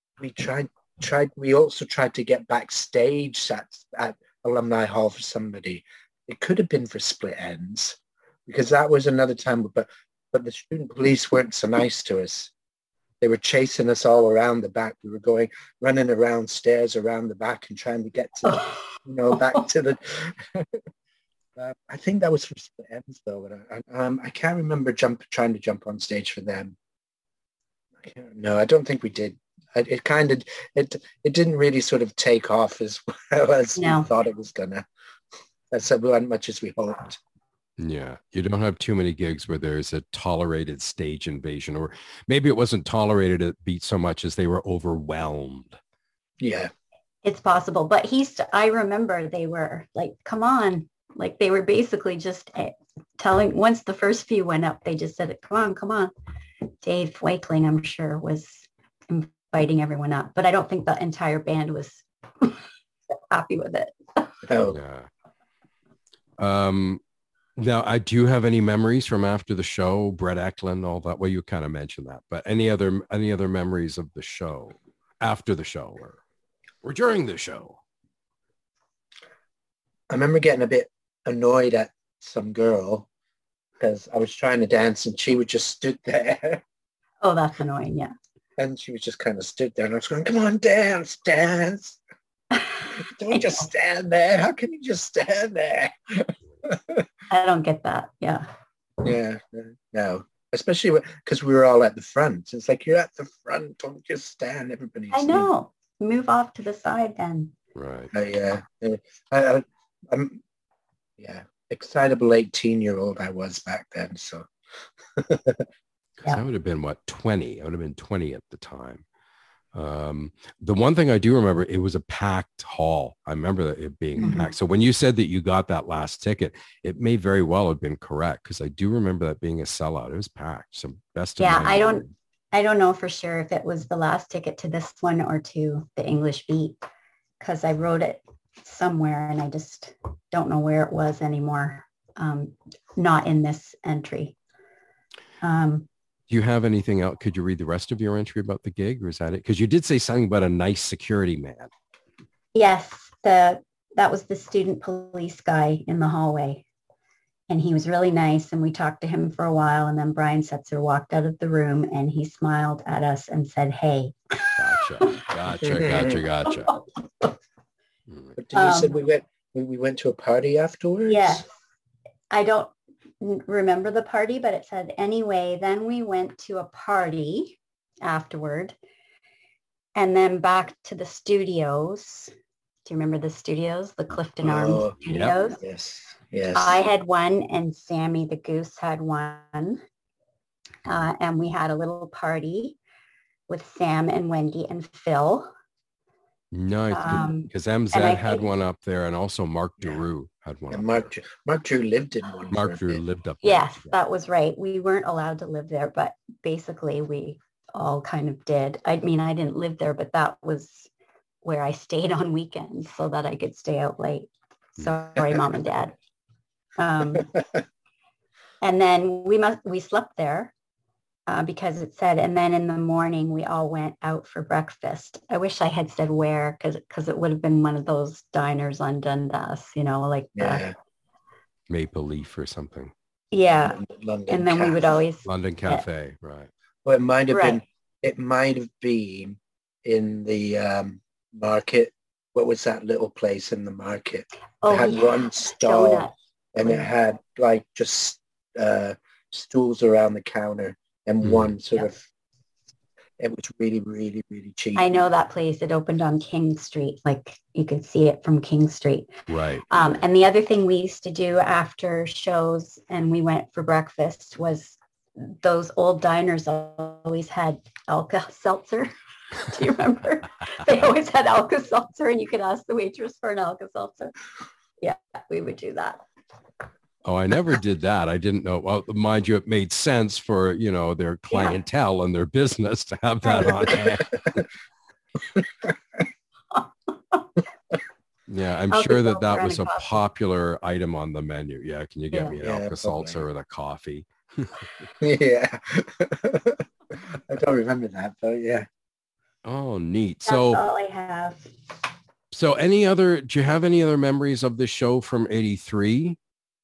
we also tried to get backstage at Alumni Hall for somebody. It could have been for Split Ends, because that was another time, but the student police weren't so nice to us. They were chasing us all around the back. We were running around stairs around the back and trying to get to, back to the... I think that was for Split Ends, though. I can't remember trying to jump on stage for them. No, I don't think we did. It didn't really sort of take off as well as we thought it was gonna. That's as much as we hoped. Yeah, you don't have too many gigs where there's a tolerated stage invasion, or maybe it wasn't tolerated at Beat so much as they were overwhelmed. Yeah, it's possible. But I remember they were like, come on. Like they were basically just telling, once the first few went up, they just said, come on. Dave Wakeling, I'm sure, was inviting everyone up, but I don't think the entire band was happy with it. Oh. Yeah. Now, do you have any memories from after the show, Brett Eklund, all that? Well, you kind of mentioned that, but any other memories of the show, after the show, or during the show? I remember getting a bit annoyed at some girl because I was trying to dance and she would just stood there. Oh, that's annoying, yeah. And she was just kind of stood there and I was going, come on, dance. Don't just stand there. How can you just stand there? I don't get that, yeah. Yeah, no. Especially because we were all at the front. It's like, you're at the front, don't just stand. Everybody's... I know. move off to the side then. Right. I'm excitable 18-year-old I was back then. So Yeah. I would have been 20. I would have been 20 at the time. The one thing I do remember, it was a packed hall. I remember it being packed. So when you said that you got that last ticket, it may very well have been correct, because I do remember that being a sellout. It was packed. So best of Yeah, my memory. I don't know for sure if it was the last ticket to this one or to the English Beat, because I wrote it somewhere and I just don't know where it was anymore. Not in this entry. Do you have anything else? Could you read the rest of your entry about the gig, or is that it? Because you did say something about a nice security man. Yes, that was the student police guy in the hallway. And he was really nice. And we talked to him for a while. And then Brian Setzer walked out of the room and he smiled at us and said, "Hey." Gotcha. But you said we went to a party afterwards? Yes. I don't remember the party, but it said anyway. Then we went to a party afterward and then back to the studios. Do you remember the studios, the Clifton Arms studios? Yep. Yes. I had one and Sammy the Goose had one. And we had a little party with Sam and Wendy and Phil. Nice, because MZ had one up there, and also Mark Drew had one. And Mark Drew lived in one. Mark Drew lived up there. Yes, that was right. We weren't allowed to live there, but basically we all kind of did. I mean, I didn't live there, but that was where I stayed on weekends so that I could stay out late. Sorry, Mom and Dad. And then we slept there. Because it said, and then in the morning we all went out for breakfast. I wish I had said where, because it would have been one of those diners on Dundas, like Maple Leaf or something. Yeah, London and then Cafe. We would always London Cafe, right? Well, it might have been. It might have been in the market. What was that little place in the market? It had one stall, donut. And it had like just stools around the counter. And one sort of, it was really, really, really cheap. I know that place. It opened on King Street. Like you could see it from King Street. Right. And the other thing we used to do after shows and we went for breakfast was those old diners always had Alka-Seltzer. Do you remember? They always had Alka-Seltzer and you could ask the waitress for an Alka-Seltzer. Yeah, we would do that. Oh, I never did that. I didn't know. Well, mind you, it made sense for, their clientele and their business to have that on hand. Yeah, I'm sure that was a popular item on the menu. Yeah, can you get me an Alka-Seltzer or the coffee? Yeah. I don't remember that, but yeah. Oh, neat. That's all I have. So do you have any other memories of the show from 83?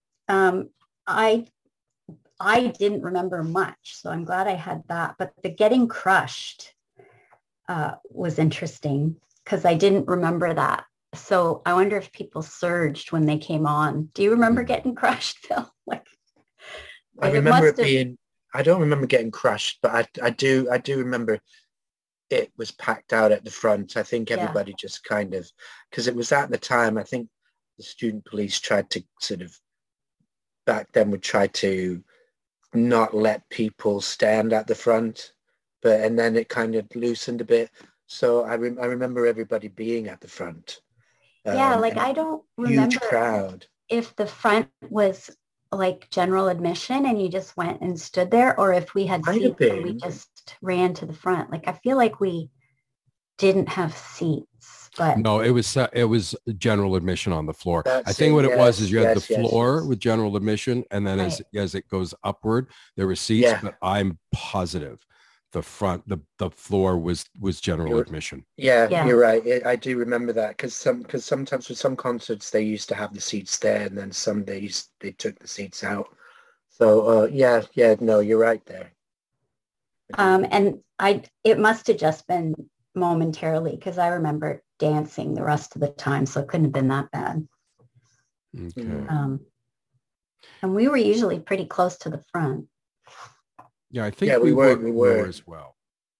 I didn't remember much, so I'm glad I had that. But the Getting Crushed was interesting because I didn't remember that. So I wonder if people surged when they came on. Do you remember Getting Crushed, Phil? I remember it being. I don't remember Getting Crushed, but I do remember it was packed out at the front. I think everybody just kind of, because it was at the time. I think the student police tried to sort of. Back then would try to not let people stand at the front, and then it kind of loosened a bit. So I remember everybody being at the front. I don't remember huge crowd. If the front was like general admission and you just went and stood there, or if we had seats and we just ran to the front. Like I feel like we didn't have seats. But no, it was general admission on the floor. I think what it was is you had the floor with general admission, and then as it goes upward, there were seats. But I'm positive the floor was general admission. Yeah, you're right. I do remember that because sometimes with some concerts they used to have the seats there, and then some days they took the seats out. So no, you're right there. And it must have just been momentarily because I remember dancing the rest of the time, so it couldn't have been that bad. Okay. And we were usually pretty close to the front. Yeah, I think we were as well.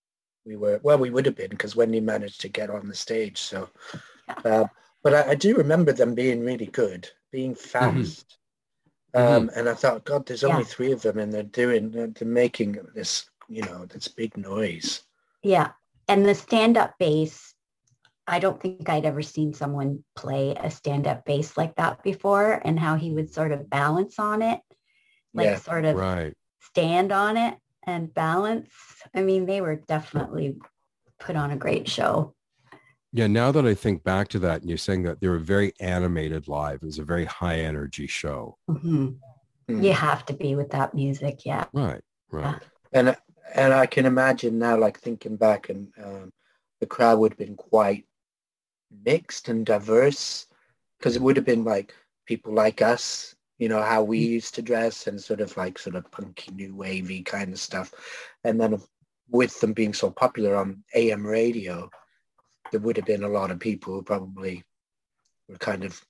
we would have been because Wendy managed to get on the stage. So, but I do remember them being really good, being fast. And I thought, God, there's only 3 of them, and they're making this, this big noise. Yeah. And the stand-up bass, I don't think I'd ever seen someone play a stand-up bass like that before, and how he would sort of balance on it, sort of stand on it and balance. I mean, they were definitely put on a great show. Yeah, now that I think back to that, and you're saying that they were very animated live, it was a very high energy show. You have to be with that music, Right. Yeah. And I can imagine now, like thinking back, and the crowd would have been quite mixed and diverse, because it would have been like people like us, how we used to dress, and sort of punky, new wavy kind of stuff. And then with them being so popular on AM radio, there would have been a lot of people who probably were kind of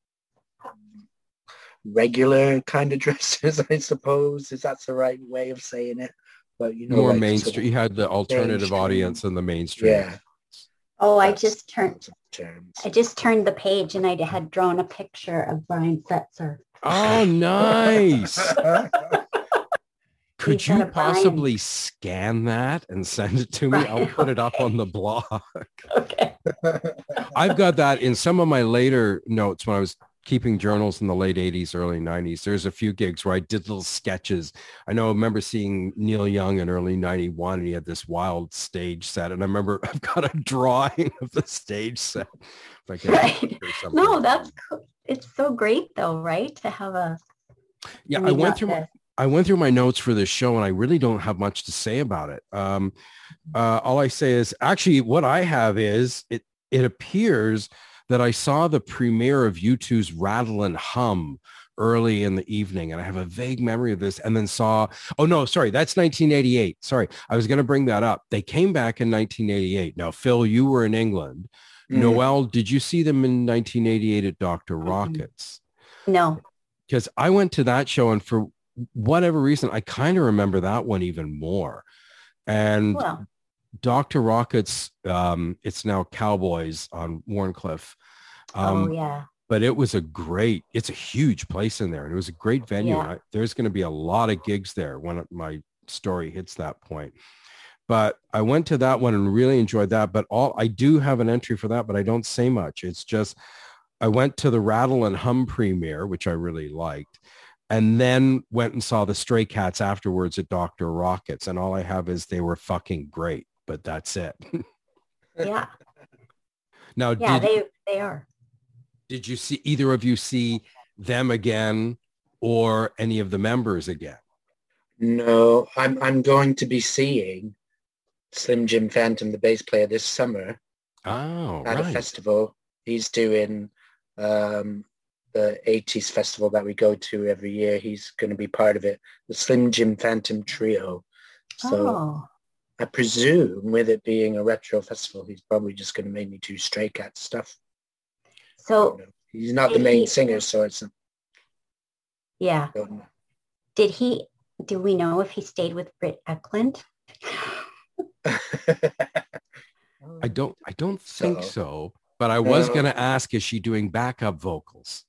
regular kind of dressers, I suppose, if that's the right way of saying it. But more mainstream. You had the alternative audience and the mainstream. Yeah. Oh, I just turned the page, and I had drawn a picture of Brian Setzer. Oh, nice. Could you possibly scan that and send it to me? I'll put it up on the blog. Okay. I've got that in some of my later notes when I was keeping journals in the late 80s, early 90s. There's a few gigs where I did little sketches. I remember seeing Neil Young in early 91, and he had this wild stage set. And I remember I've got a drawing of the stage set. Right. No, that's cool. It's so great though, right? To have a... Yeah, I went through my notes for this show, and I really don't have much to say about it. All I say is, actually, what I have is, it appears that I saw the premiere of U2's Rattle and Hum early in the evening, and I have a vague memory of this, and then that's 1988. Sorry, I was going to bring that up. They came back in 1988. Now, Phil, you were in England. Noelle, did you see them in 1988 at Dr. Rockets? No. Because I went to that show, and for whatever reason, I kind of remember that one even more. And Dr. Rockets, it's now Cowboys on Warncliffe. But it was it's a huge place in there, and it was a great venue. Yeah. There's going to be a lot of gigs there when my story hits that point. But I went to that one and really enjoyed that. But I do have an entry for that, but I don't say much. It's just, I went to the Rattle and Hum premiere, which I really liked, and then went and saw the Stray Cats afterwards at Dr. Rockets. And all I have is they were fucking great, but that's it. Yeah. Now, they are. Did you see either of you see them again or any of the members again? No, I'm going to be seeing Slim Jim Phantom, the bass player, this summer. Oh, at a festival. He's doing the 80s festival that we go to every year. He's going to be part of it, the Slim Jim Phantom Trio. So I presume with it being a retro festival, he's probably just going to make me do Stray Cats stuff. So he's not the main singer, so it's... Yeah. Do we know if he stayed with Britt Eklund? I don't think so, but I was going to ask, is she doing backup vocals?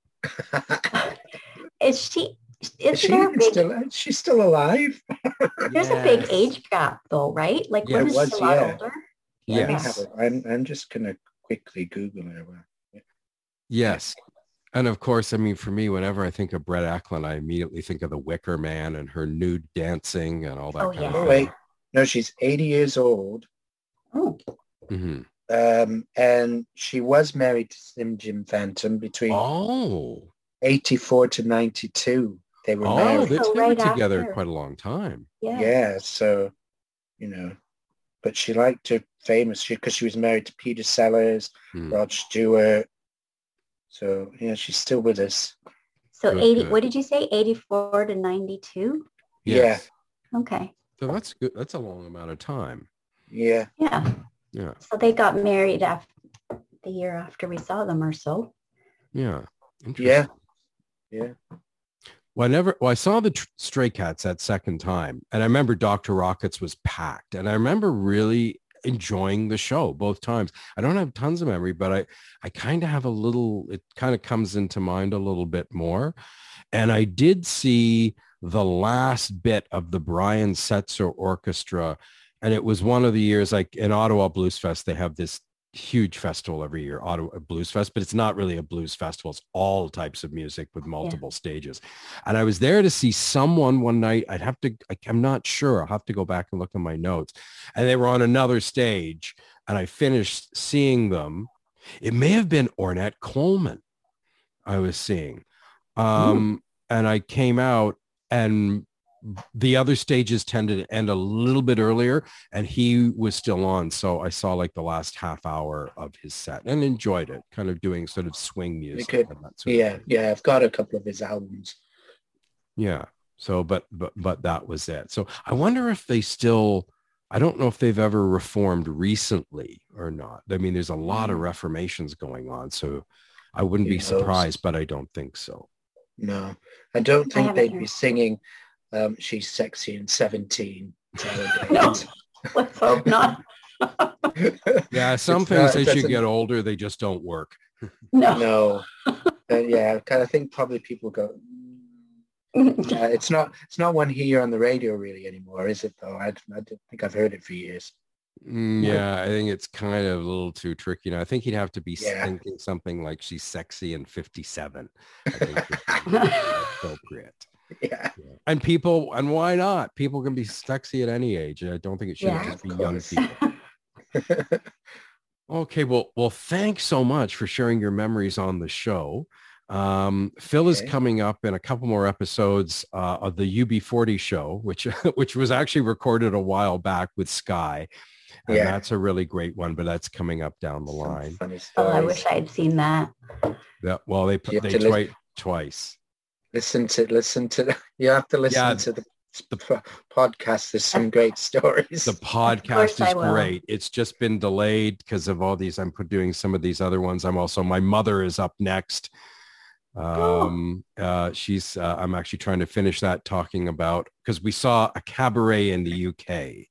Is she she's still alive? There's a big age gap though, right? Like yeah, when she's a lot older. Yes. I'm just going to quickly Google her. Yes. And of course, I mean, for me, whenever I think of Brett Eklund, I immediately think of the Wicker Man and her nude dancing and all that kind of thing. Oh, wait. No, she's 80 years old. Oh. Mm-hmm. And she was married to Slim Jim Phantom between 84 to 92. They were married. They were together quite a long time. Yeah, so, but she liked her famous, because she was married to Peter Sellers, Rod Stewart. So, yeah, she's still with us. So 80, what did you say? 84 to 92? Yes. Yeah. Okay. So that's good. That's a long amount of time. Yeah. Yeah. Yeah. So they got married the year after we saw them or so. Yeah. Yeah. Yeah. Well, I saw the Stray Cats that second time, and I remember Dr. Rockets was packed, and I remember really enjoying the show both times. I don't have tons of memory, but I kind of have a little, it kind of comes into mind a little bit more. And I did see the last bit of the Brian Setzer Orchestra. And it was one of the years, like in Ottawa Blues Fest, they have this huge festival every year, Ottawa Blues Fest, but it's not really a blues festival. It's all types of music with multiple stages. And I was there to see someone one night. I'm not sure. I'll have to go back and look at my notes. And they were on another stage and I finished seeing them. It may have been Ornette Coleman I was seeing. And I came out and the other stages tended to end a little bit earlier and he was still on. So I saw like the last half hour of his set and enjoyed it, kind of doing sort of swing music. Yeah. I've got a couple of his albums. Yeah. So, but that was it. So I wonder if they still, I don't know if they've ever reformed recently or not. I mean, there's a lot of reformations going on. So I wouldn't be surprised, but I don't think so. No, I don't think they'd be singing She's Sexy and 17. No, let's hope not. Yeah, some things as you get older, they just don't work. No. Yeah, I kind of think probably people go, it's not one here on the radio really anymore, is it though? I don't think I've heard it for years. Yeah, I think it's kind of a little too tricky. Now, I think he'd have to be thinking something like She's Sexy and 57. I think it's appropriate. Yeah. And why not? People can be sexy at any age. I don't think it should just be young people. Okay, well, thanks so much for sharing your memories on the show. Phil is coming up in a couple more episodes of the UB40 show, which was actually recorded a while back with Sky. And that's a really great one, but that's coming up down the line. Oh, I wish I had seen that. Yeah, well, they tried twice. Listen to you have to listen to the podcast. There's some great stories. The podcast is great. It's just been delayed because of all these. I'm doing some of these other ones. My mother is up next. I'm actually trying to finish that, talking about, because we saw a cabaret in the UK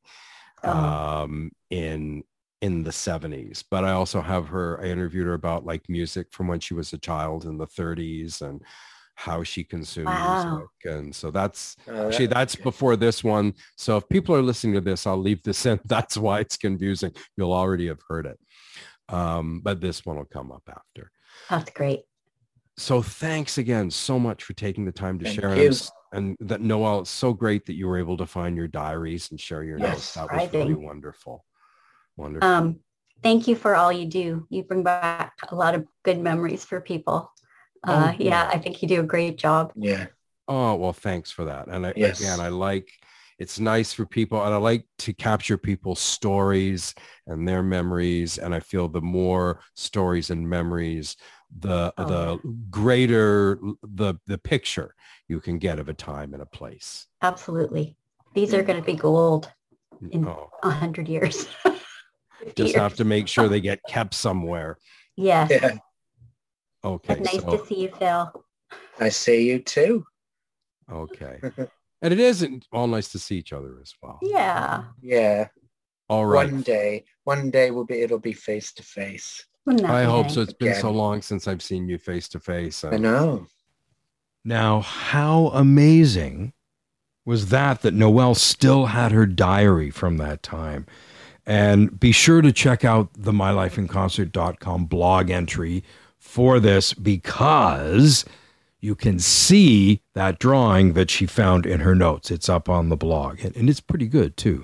in the 70s, but I also have I interviewed her about like music from when she was a child in the 30s and how she consumed music. And so that's before this one. So if people are listening to this, I'll leave this in. That's why it's confusing. You'll already have heard it. But this one will come up after. That's great. So thanks again so much for taking the time to share. And that, Noelle, it's so great that you were able to find your diaries and share your notes. That was really wonderful. Wonderful. Thank you for all you do. You bring back a lot of good memories for people. I think you do a great job. Yeah. Oh, well, thanks for that. And it's nice for people, and I like to capture people's stories and their memories. And I feel the more stories and memories, the greater the picture you can get of a time and a place. Absolutely. These are going to be gold in 100 years. Just have to make sure they get kept somewhere. Yes. Yeah. Okay. It's nice to see you, Phil. I see you too. Okay. And it isn't all nice to see each other as well. Yeah. Yeah. All right. One day it'll be face to face. I hope so. It's been so long since I've seen you face to face. I know. Now, how amazing was that Noelle still had her diary from that time? And be sure to check out the mylifeinconcert.com blog entry for this, because you can see that drawing that she found in her notes. It's up on the blog, and it's pretty good too.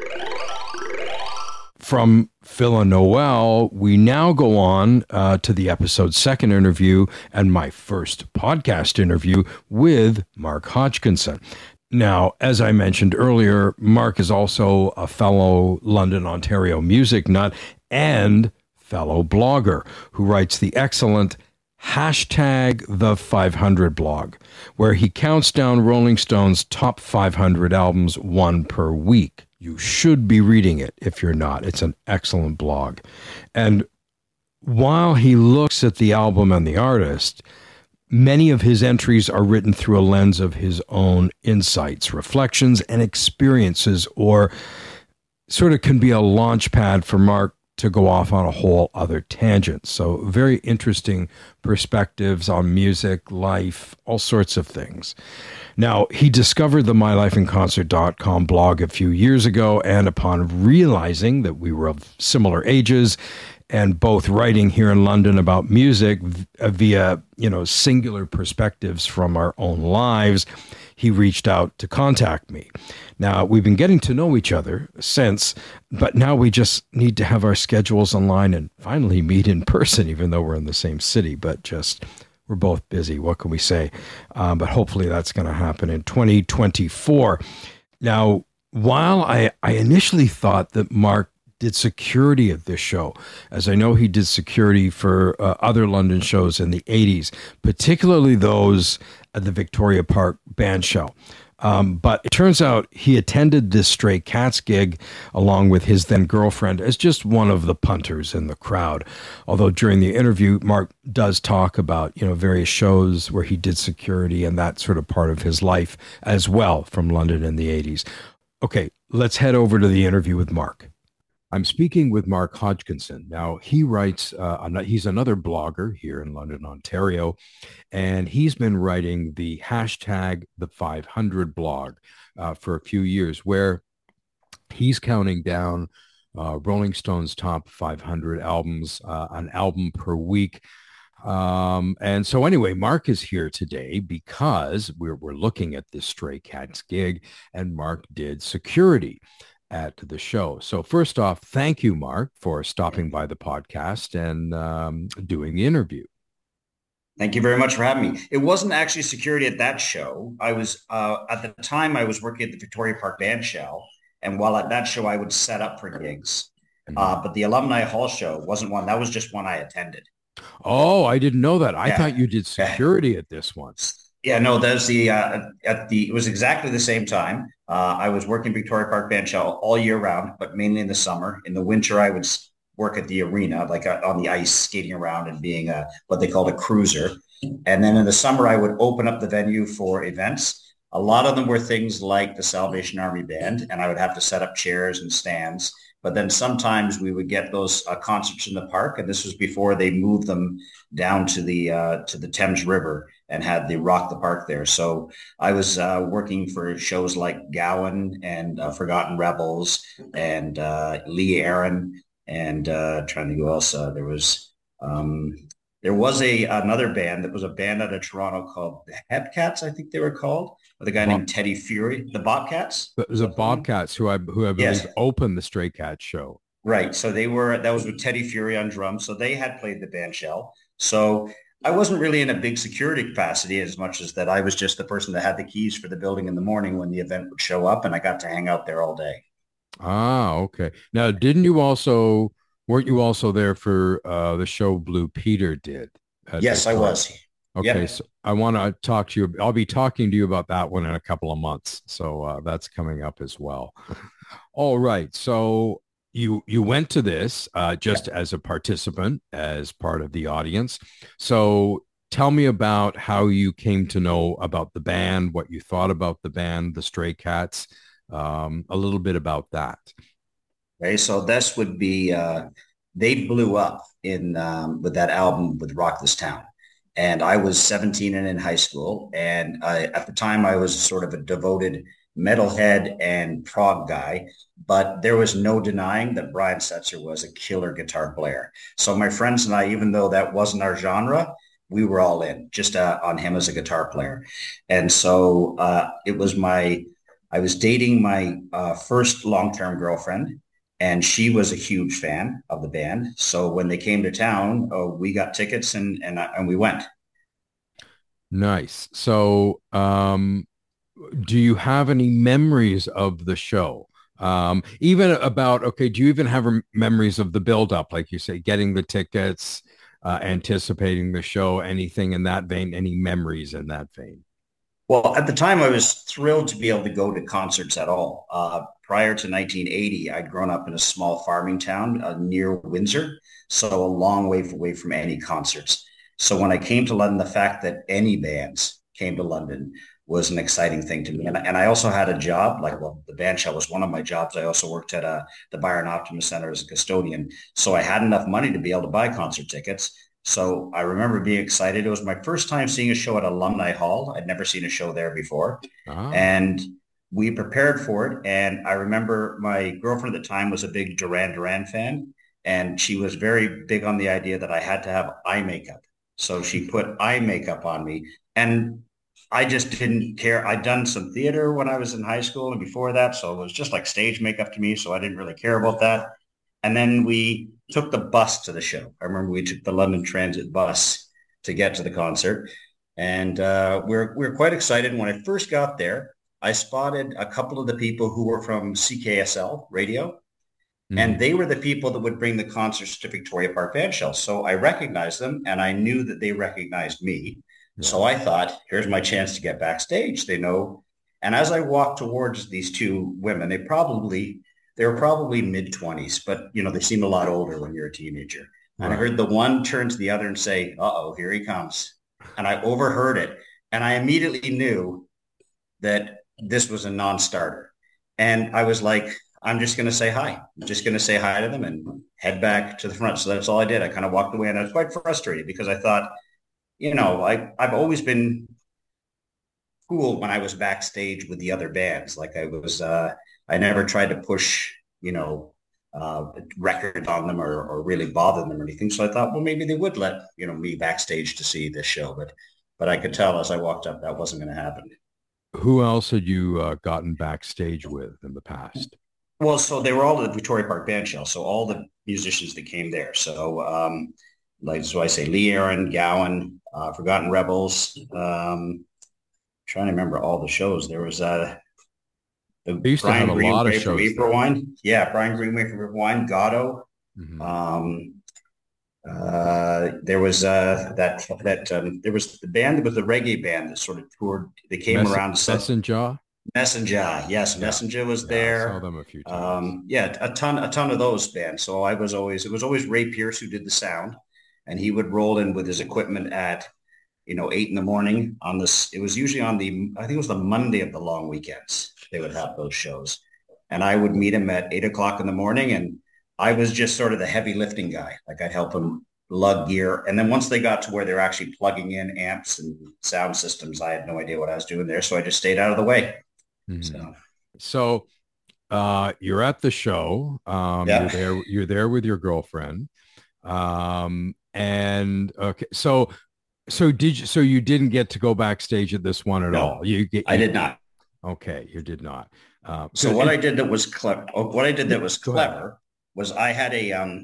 From Phil and Noelle, we now go on to the episode's second interview and my first podcast interview with Mark Hodgkinson. Now, as I mentioned earlier, Mark is also a fellow London, Ontario music nut and fellow blogger who writes the excellent #The500 blog, where he counts down Rolling Stone's top 500 albums, one per week. You should be reading it if you're not. It's an excellent blog. And while he looks at the album and the artist, many of his entries are written through a lens of his own insights, reflections, and experiences, or sort of can be a launch pad for Mark to go off on a whole other tangent. So very interesting perspectives on music, life, all sorts of things. Now, he discovered the mylifeinconcert.com blog a few years ago, and upon realizing that we were of similar ages and both writing here in London about music via, singular perspectives from our own lives, he reached out to contact me. Now, we've been getting to know each other since, but now we just need to have our schedules online and finally meet in person, even though we're in the same city, but we're both busy. What can we say? But hopefully that's going to happen in 2024. Now, while I initially thought that Mark did security at this show, as I know he did security for other London shows in the 80s, particularly those at the Victoria Park band show. But it turns out he attended this Stray Cats gig along with his then girlfriend as just one of the punters in the crowd. Although during the interview, Mark does talk about, various shows where he did security and that sort of part of his life as well from London in the 80s. Okay, let's head over to the interview with Mark. I'm speaking with Mark Hodgkinson. Now, he writes, he's another blogger here in London, Ontario, and he's been writing the hashtag the 500 blog for a few years, where he's counting down Rolling Stone's top 500 albums, an album per week. And so anyway, Mark is here today because we're looking at this Stray Cats gig, and Mark did security at the show. So first off, thank you, Mark, for stopping by the podcast and doing the interview. Thank you very much for having me. It wasn't actually security at that show. I was, at the time, I was working at the Victoria Park band show. And while at that show, I would set up for gigs. But the Alumni Hall show wasn't one. That was just one I attended. Oh, I didn't know that. I thought you did security at this one. Yeah, no, that's it was exactly the same time. I was working Victoria Park band show all year round, but mainly in the summer. In the winter, I would work at the arena, like on the ice, skating around and being what they called a cruiser. And then in the summer, I would open up the venue for events. A lot of them were things like the Salvation Army Band, and I would have to set up chairs and stands. But then sometimes we would get those concerts in the park, and this was before they moved them down to the Thames River and had the Rock the Park there. So I was working for shows like Gowan and Forgotten Rebels and Lee Aaron and trying to go else. There was another band that was a band out of Toronto called the Hepcats, I think they were called, with a guy named Teddy Fury, the Bobcats. It was the Bobcats who I believe opened the Stray Cats show. Right. So that was with Teddy Fury on drums. So they had played the band shell. So I wasn't really in a big security capacity as much as that I was just the person that had the keys for the building in the morning when the event would show up, and I got to hang out there all day. Ah, okay. Now, weren't you also there for the show Blue Peter did? Yes, I was. Okay, yep. So I want to talk to you. I'll be talking to you about that one in a couple of months. So that's coming up as well. All right. So you went to this just as a participant, as part of the audience. So tell me about how you came to know about the band, what you thought about the band, the Stray Cats, a little bit about that. Okay, so this would be, they blew up in with that album with Rock This Town. And I was 17 and in high school. And at the time, I was sort of a devoted metalhead and prog guy. But there was no denying that Brian Setzer was a killer guitar player. So my friends and I, even though that wasn't our genre, we were all in just on him as a guitar player. And so I was dating my first long-term girlfriend. And she was a huge fan of the band. So when they came to town, we got tickets and we went. Nice. So do you have any memories of the show? Even about, do you even have memories of the build-up, like you say, getting the tickets, anticipating the show, anything in that vein, any memories in that vein? Well, at the time, I was thrilled to be able to go to concerts at all. Prior to 1980, I'd grown up in a small farming town near Windsor, so a long way away from any concerts. So when I came to London, the fact that any bands came to London was an exciting thing to me. And I also had a job, the band shell was one of my jobs. I also worked at the Byron Optimus Center as a custodian. So I had enough money to be able to buy concert tickets. So I remember being excited. It was my first time seeing a show at Alumni Hall. I'd never seen a show there before. And we prepared for it. And I remember my girlfriend at the time was a big Duran Duran fan. And she was very big on the idea that I had to have eye makeup. So she put eye makeup on me. And I just didn't care. I'd done some theater when I was in high school and before that. So it was just like stage makeup to me. So I didn't really care about that. And then we took the bus to the show. I remember we took the London Transit bus to get to the concert. And we're quite excited. When I first got there, I spotted a couple of the people who were from CKSL radio. And they were the people that would bring the concerts to Victoria Park Bandshell. So I recognized them and I knew that they recognized me. Yeah. So I thought, here's my chance to get backstage. They know. And as I walked towards these two women, they were probably mid-20s, but they seem a lot older when you're a teenager. Right. And I heard the one turn to the other and say, uh-oh, here he comes. And I overheard it. And I immediately knew that this was a non-starter. And I was like, I'm just going to say hi. I'm just going to say hi to them and head back to the front. So that's all I did. I kind of walked away and I was quite frustrated because I thought, I've always been cool when I was backstage with the other bands. Like I never tried to push, records on them or really bother them or anything. So I thought, well, maybe they would let, me backstage to see this show. But I could tell as I walked up, that wasn't going to happen. Who else had you gotten backstage with in the past? Well, so they were all at the Victoria Park Bandshell. So all the musicians that came there. So I say Lee Aaron, Gowan, Forgotten Rebels. Trying to remember all the shows. There was they used Brian to have a lot of shows. April Wine. Yeah, Brian Greenway from April Wine, Gatto. Mm-hmm. There was there was the band that was the reggae band that sort of toured. They came around. Messenger, yes, yeah. Messenger was there. I saw them a few times. A ton of those bands. So it was always Ray Pierce who did the sound, and he would roll in with his equipment at 8 a.m. on this. It was usually I think it was the Monday of the long weekends. They would have those shows, and I would meet him at 8 o'clock in the morning, and I was just sort of the heavy lifting guy. Like I'd help him lug gear, and then once they got to where they're actually plugging in amps and sound systems, I had no idea what I was doing there, so I just stayed out of the way. Mm-hmm. So you're at the show. You're there with your girlfriend. And okay, so you didn't get to go backstage at this one at all? I did not. Okay, you did not. So what I did that was clever. Was I had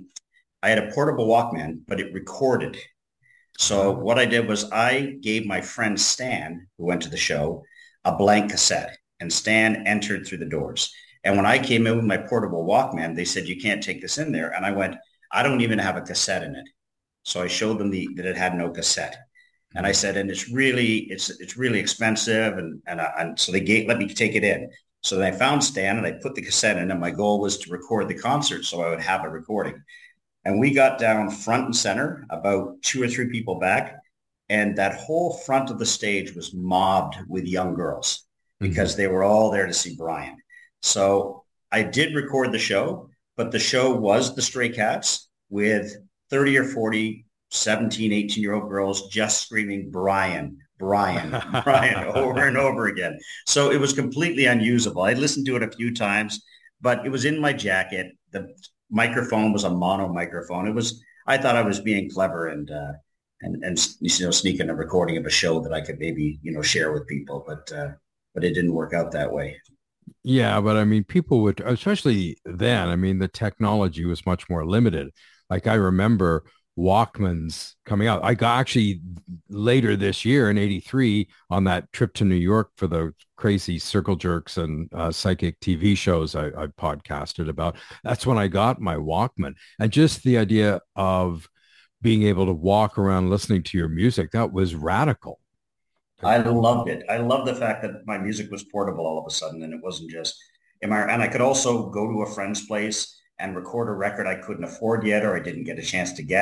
a portable Walkman, but it recorded. So what I did was I gave my friend Stan, who went to the show, a blank cassette. And Stan entered through the doors. And when I came in with my portable Walkman, they said, you can't take this in there. And I went, I don't even have a cassette in it. So I showed them that it had no cassette. And I said, and it's really expensive. And so they let me take it in. So then I found Stan and I put the cassette in, and my goal was to record the concert so I would have a recording. And we got down front and center, about 2 or 3 people back. And that whole front of the stage was mobbed with young girls, because they were all there to see Brian. So I did record the show, but the show was the Stray Cats with 30 or 40, 17, 18-year-old girls just screaming, Brian, Brian, Brian, over and over again. So it was completely unusable. I listened to it a few times, but it was in my jacket. The microphone was a mono microphone. I thought I was being clever and sneaking a recording of a show that I could maybe, share with people, but it didn't work out that way. Yeah, but I mean, people would, especially then, I mean, the technology was much more limited. Like I remember Walkmans coming out. I got actually later this year in '83 on that trip to New York for the crazy Circle Jerks and psychic TV shows I podcasted about. That's when I got my Walkman. And just the idea of being able to walk around listening to your music, that was radical. I loved it. I loved the fact that my music was portable all of a sudden, and it wasn't just, and I could also go to a friend's place and record a record I couldn't afford yet, or I didn't get a chance to get,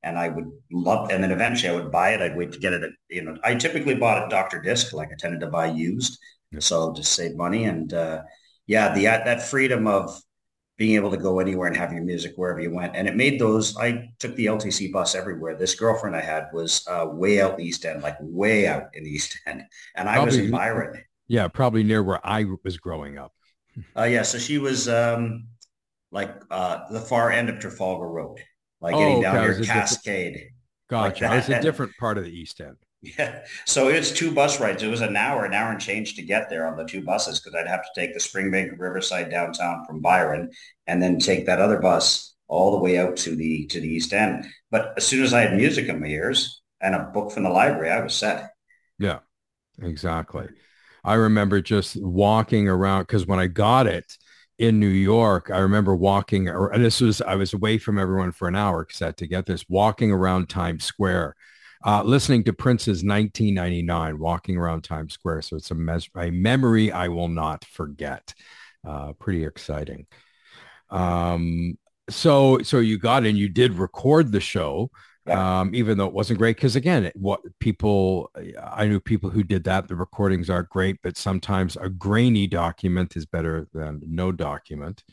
and I would love, and then eventually I would buy it. I'd wait to get it at, I typically bought at Dr. Disc, like I tended to buy used. Yep. So to save money. And that freedom of being able to go anywhere and have your music wherever you went. And it made I took the LTC bus everywhere. This girlfriend I had was way out in the East End, like way out in the East End. And I was in Byron. Yeah, probably near where I was growing up. So she was the far end of Trafalgar Road, like getting down near Cascade. Gotcha. Like it's a different part of the East End. Yeah. So it's 2 bus rides. It was an hour and change to get there on the 2 buses, because I'd have to take the Springbank Riverside downtown from Byron and then take that other bus all the way out to the East End. But as soon as I had music in my ears and a book from the library, I was set. Yeah, exactly. I remember just walking around, because when I got it in New York, I remember walking, and I was away from everyone for an hour because I had to get this, walking around Times Square, listening to Prince's 1999, walking around Times Square. So it's a memory I will not forget. Pretty exciting. So you got in, you did record the show. Yeah. Even though it wasn't great, because again, I knew people who did that. The recordings aren't great, but sometimes a grainy document is better than no document.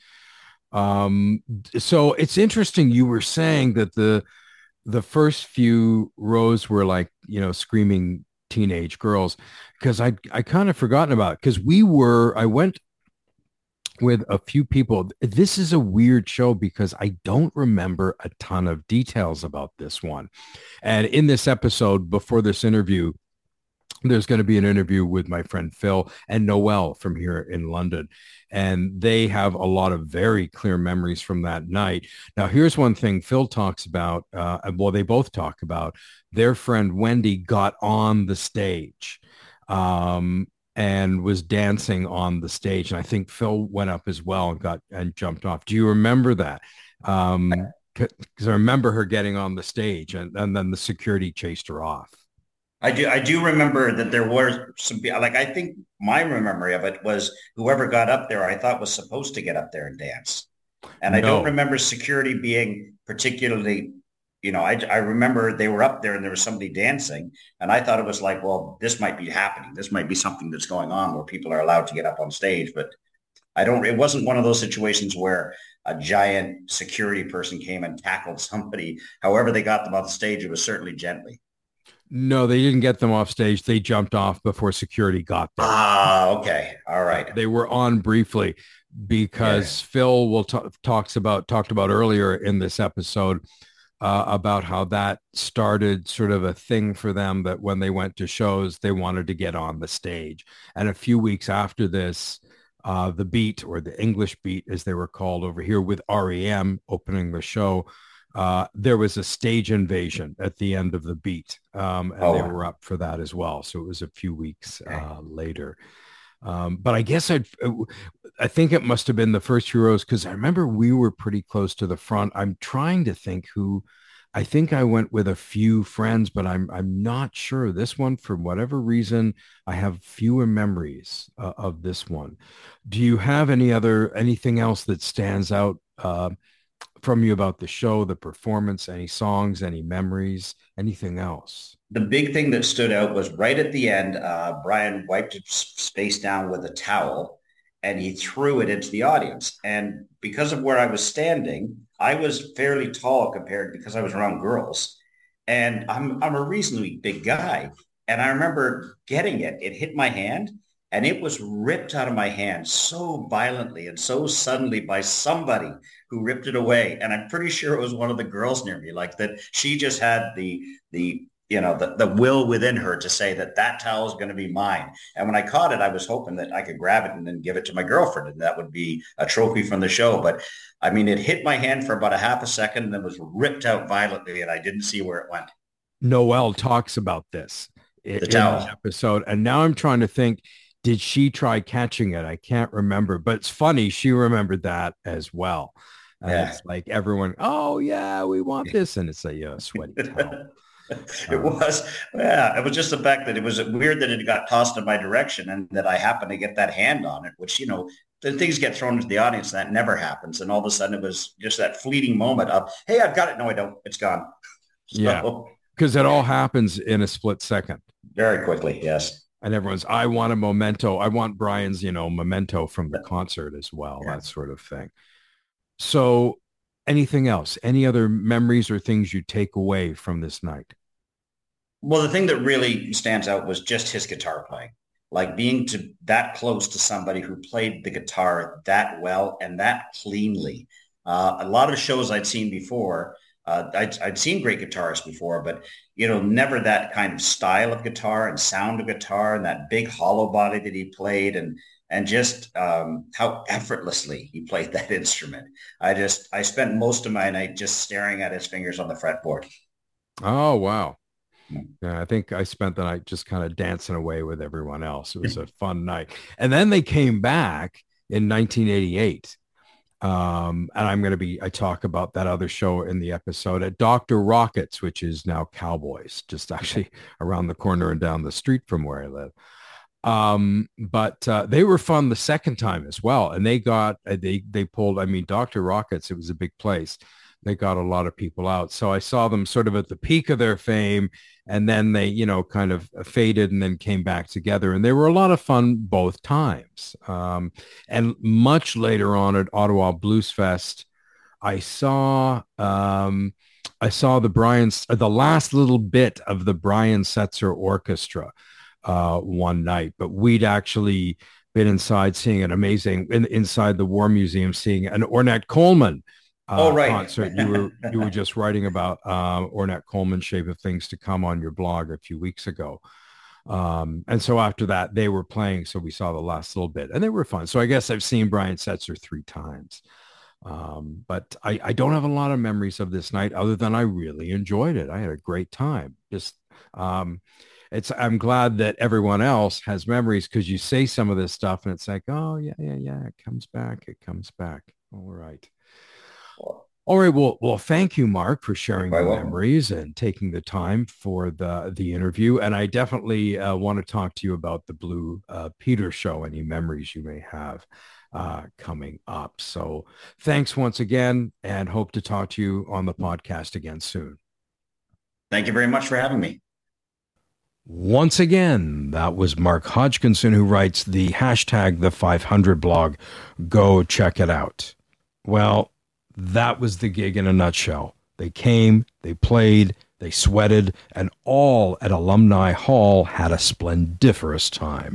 So it's interesting. You were saying that the first few rows were like, screaming teenage girls, because I kind of forgotten about it, because I went with a few people. This is a weird show because I don't remember a ton of details about this one. And in this episode, before this interview, there's going to be an interview with my friend Phil and Noel from here in London. And they have a lot of very clear memories from that night. Now, here's one thing Phil talks about. They both talk about their friend Wendy got on the stage. And was dancing on the stage. And I think Phil went up as well and jumped off. Do you remember that? Because I remember her getting on the stage and then the security chased her off. I do remember that there were some, I think my memory of it was whoever got up there, I thought was supposed to get up there and dance. And I don't remember security being particularly, I remember they were up there and there was somebody dancing, and I thought it was like, well, this might be happening. This might be something that's going on where people are allowed to get up on stage. But it wasn't one of those situations where a giant security person came and tackled somebody. However they got them off the stage, it was certainly gently. No, they didn't get them off stage. They jumped off before security got them. Okay. All right. They were on briefly because Phil talked about earlier in this episode about how that started sort of a thing for them, that when they went to shows, they wanted to get on the stage. And a few weeks after this, the Beat, or the English Beat, as they were called over here, with REM opening the show, there was a stage invasion at the end of the Beat. And they were up for that as well. So it was a few weeks later. But I guess I think it must have been the first few rows, because I remember we were pretty close to the front. I'm trying to think I think I went with a few friends, but I'm not sure. This one, for whatever reason, I have fewer memories of this one. Do you have anything else that stands out from you about the show, the performance, any songs, any memories, anything else? The big thing that stood out was right at the end, Brian wiped his face down with a towel and he threw it into the audience. And because of where I was standing, I was fairly tall because I was around girls. And I'm a reasonably big guy. And I remember getting it. It hit my hand and it was ripped out of my hand so violently and so suddenly by somebody who ripped it away. And I'm pretty sure it was one of the girls near me, like that she just had the will within her to say that towel is going to be mine. And when I caught it, I was hoping that I could grab it and then give it to my girlfriend, and that would be a trophy from the show. But I mean, it hit my hand for about a half a second and then was ripped out violently, and I didn't see where it went. Noelle talks about this in the episode. And now I'm trying to think, did she try catching it? I can't remember, but it's funny. She remembered that as well. It's like everyone, oh yeah, we want this. And it's a sweaty towel. It was just the fact that it was weird that it got tossed in my direction and that I happened to get that hand on it, which, the things get thrown into the audience, that never happens. And all of a sudden it was just that fleeting moment of, hey, I've got it. No, I don't. It's gone. Yeah, because it all happens in a split second. Very quickly, yes. And everyone's, I want a memento. I want Brian's, memento from the concert as well, that sort of thing. So anything else? Any other memories or things you take away from this night? Well, the thing that really stands out was just his guitar playing. Like being that close to somebody who played the guitar that well and that cleanly. A lot of shows I'd seen before, I'd seen great guitarists before, but, never that kind of style of guitar and sound of guitar and that big hollow body that he played and just how effortlessly he played that instrument. I spent most of my night just staring at his fingers on the fretboard. Oh, wow. Yeah, I think I spent the night just kind of dancing away with everyone else. It was a fun night. And then they came back in 1988. And I talk about that other show in the episode at Dr. Rockets, which is now Cowboys, just actually around the corner and down the street from where I live. But they were fun the second time as well. And they pulled, Dr. Rockets, it was a big place. They got a lot of people out. So I saw them sort of at the peak of their fame, and then they, kind of faded and then came back together. And they were a lot of fun both times. And much later on at Ottawa Blues Fest, I saw the last little bit of the Brian Setzer Orchestra one night, but we'd actually been inside seeing an amazing, inside the War Museum, seeing an Ornette Coleman concert. You were just writing about Ornette Coleman's Shape of Things to Come on your blog a few weeks ago. And so after that, they were playing. So we saw the last little bit and they were fun. So I guess I've seen Brian Setzer 3 times. But I don't have a lot of memories of this night other than I really enjoyed it. I had a great time. I'm glad that everyone else has memories, because you say some of this stuff and it's like, oh, yeah. It comes back. All right. Well, thank you, Mark, for sharing your memories and taking the time for the interview. And I definitely want to talk to you about the Blue Peter show, any memories you may have coming up. So thanks once again, and hope to talk to you on the podcast again soon. Thank you very much for having me. Once again, that was Mark Hodgkinson, who writes the #The500 blog. Go check it out. Well, that was the gig in a nutshell. They came, they played, they sweated, and all at Alumni Hall had a splendiferous time.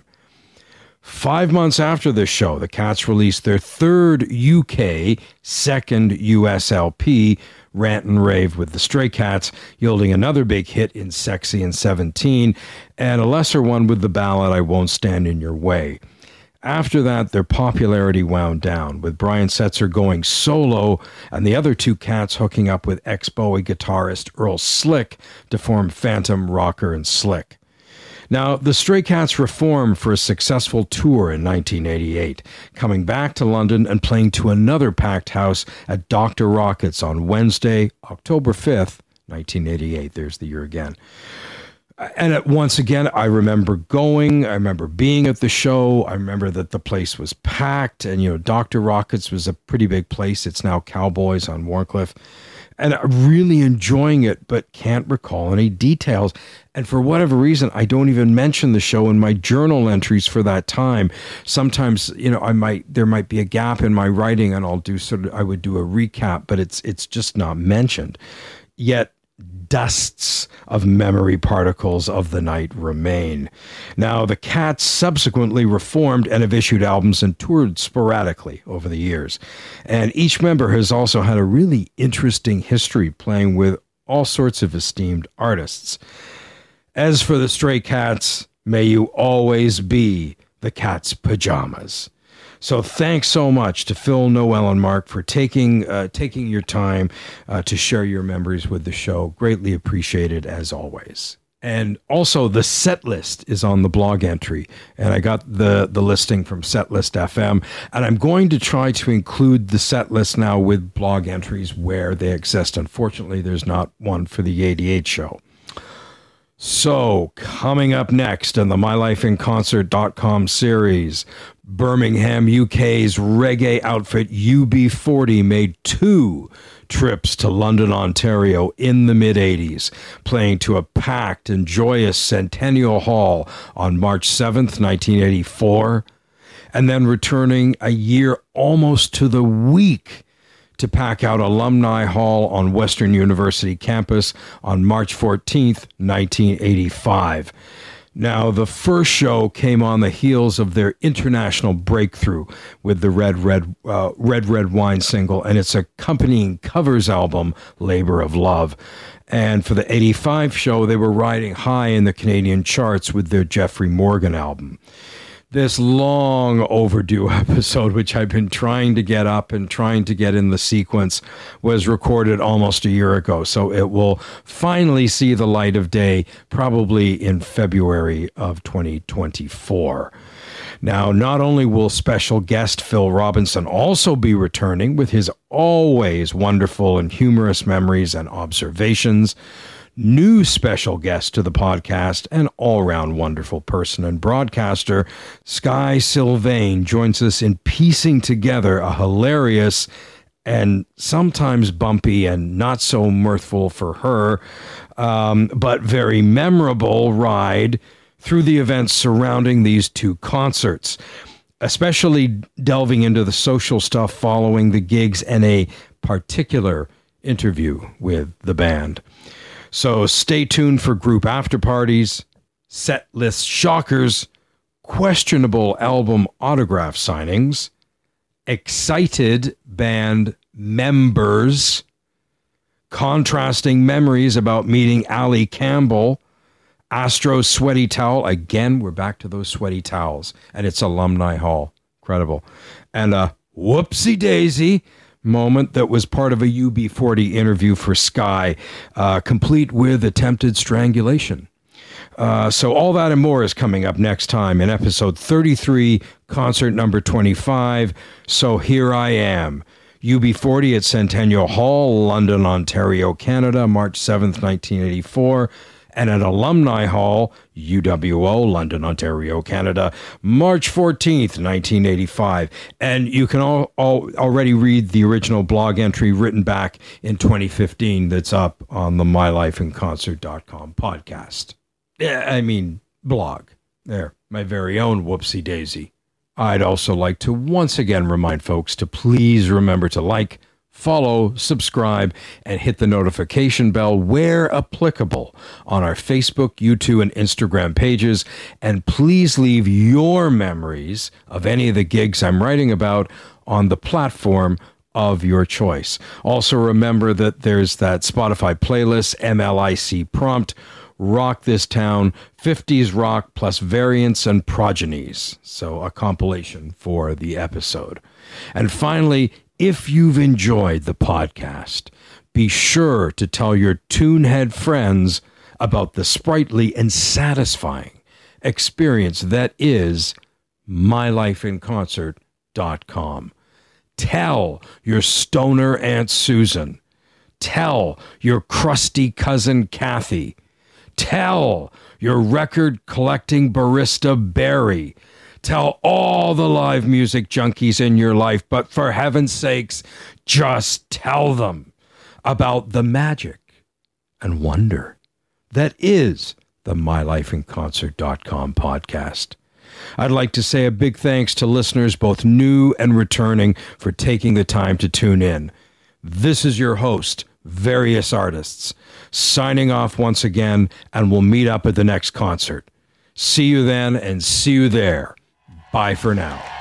5 months after this show, the Cats released their third UK, second US LP, Rant and Rave with the Stray Cats, yielding another big hit in Sexy and 17, and a lesser one with the ballad I Won't Stand in Your Way. After that, their popularity wound down, with Brian Setzer going solo and the other 2 Cats hooking up with ex-Bowie guitarist Earl Slick to form Phantom, Rocker, and Slick. Now, the Stray Cats reformed for a successful tour in 1988, coming back to London and playing to another packed house at Dr. Rockets on Wednesday, October 5th, 1988. There's the year again. And once again, I remember being at the show. I remember that the place was packed, and, Dr. Rockets was a pretty big place. It's now Cowboys on Wharncliffe. And I'm really enjoying it, but can't recall any details. And for whatever reason, I don't even mention the show in my journal entries for that time. Sometimes, there might be a gap in my writing, and I would do a recap, but it's just not mentioned. Yet dusts of memory particles of the night remain. Now, the Cats subsequently reformed and have issued albums and toured sporadically over the years. And each member has also had a really interesting history, playing with all sorts of esteemed artists. As for the Stray Cats, may you always be the cat's pajamas. So thanks so much to Phil, Noel, and Mark for taking your time to share your memories with the show. Greatly appreciated, as always. And also, the set list is on the blog entry, and I got the listing from Setlist FM, and I'm going to try to include the set list now with blog entries where they exist. Unfortunately, there's not one for the 88 show. So, coming up next in the MyLifeInConcert.com series, Birmingham, UK's reggae outfit UB40 made 2 trips to London, Ontario in the mid-'80s, playing to a packed and joyous Centennial Hall on March 7th, 1984, and then returning a year almost to the week to pack out Alumni Hall on Western University campus on March 14th, 1985. Now, the first show came on the heels of their international breakthrough with the Red Red Wine single and its accompanying covers album, Labor of Love. And for the 85 show, they were riding high in the Canadian charts with their Jeffrey Morgan album. This long overdue episode, which I've been trying to get up and trying to get in the sequence, was recorded almost a year ago. So it will finally see the light of day probably in February of 2024. Now, not only will special guest Phil Robinson also be returning with his always wonderful and humorous memories and observations, new special guest to the podcast, an all-round wonderful person and broadcaster, Sky Sylvain, joins us in piecing together a hilarious and sometimes bumpy and not so mirthful for her, but very memorable ride through the events surrounding these two concerts, especially delving into the social stuff following the gigs and a particular interview with the band. So stay tuned for group after parties, set list shockers, questionable album autograph signings, excited band members, contrasting memories about meeting Ali Campbell, Astro's sweaty towel. Again, we're back to those sweaty towels, and it's Alumni Hall. Incredible. And a whoopsie daisy moment that was part of a UB40 interview for Sky, complete with attempted strangulation. So all that and more is coming up next time in episode 33, concert number 25. So here I am, UB40 at Centennial Hall, London, Ontario, Canada, March 7th, 1984. And at Alumni Hall, UWO, London, Ontario, Canada, March 14th, 1985. And you can already read the original blog entry written back in 2015 that's up on the mylifeinconcert.com podcast. Blog. There, my very own whoopsie daisy. I'd also like to once again remind folks to please remember to like, follow, subscribe, and hit the notification bell where applicable on our Facebook, YouTube, and Instagram pages. And please leave your memories of any of the gigs I'm writing about on the platform of your choice. Also remember that there's that Spotify playlist, MLIC prompt, Rock This Town, 50s rock plus variants and progenies. So a compilation for the episode. And finally, if you've enjoyed the podcast, be sure to tell your Tunehead friends about the sprightly and satisfying experience that is mylifeinconcert.com. Tell your stoner Aunt Susan. Tell your crusty cousin Kathy. Tell your record collecting barista Barry. Tell all the live music junkies in your life, but for heaven's sakes, just tell them about the magic and wonder that is the mylifeinconcert.com podcast. I'd like to say a big thanks to listeners, both new and returning, for taking the time to tune in. This is your host, Various Artists, signing off once again, and we'll meet up at the next concert. See you then and see you there. Bye for now.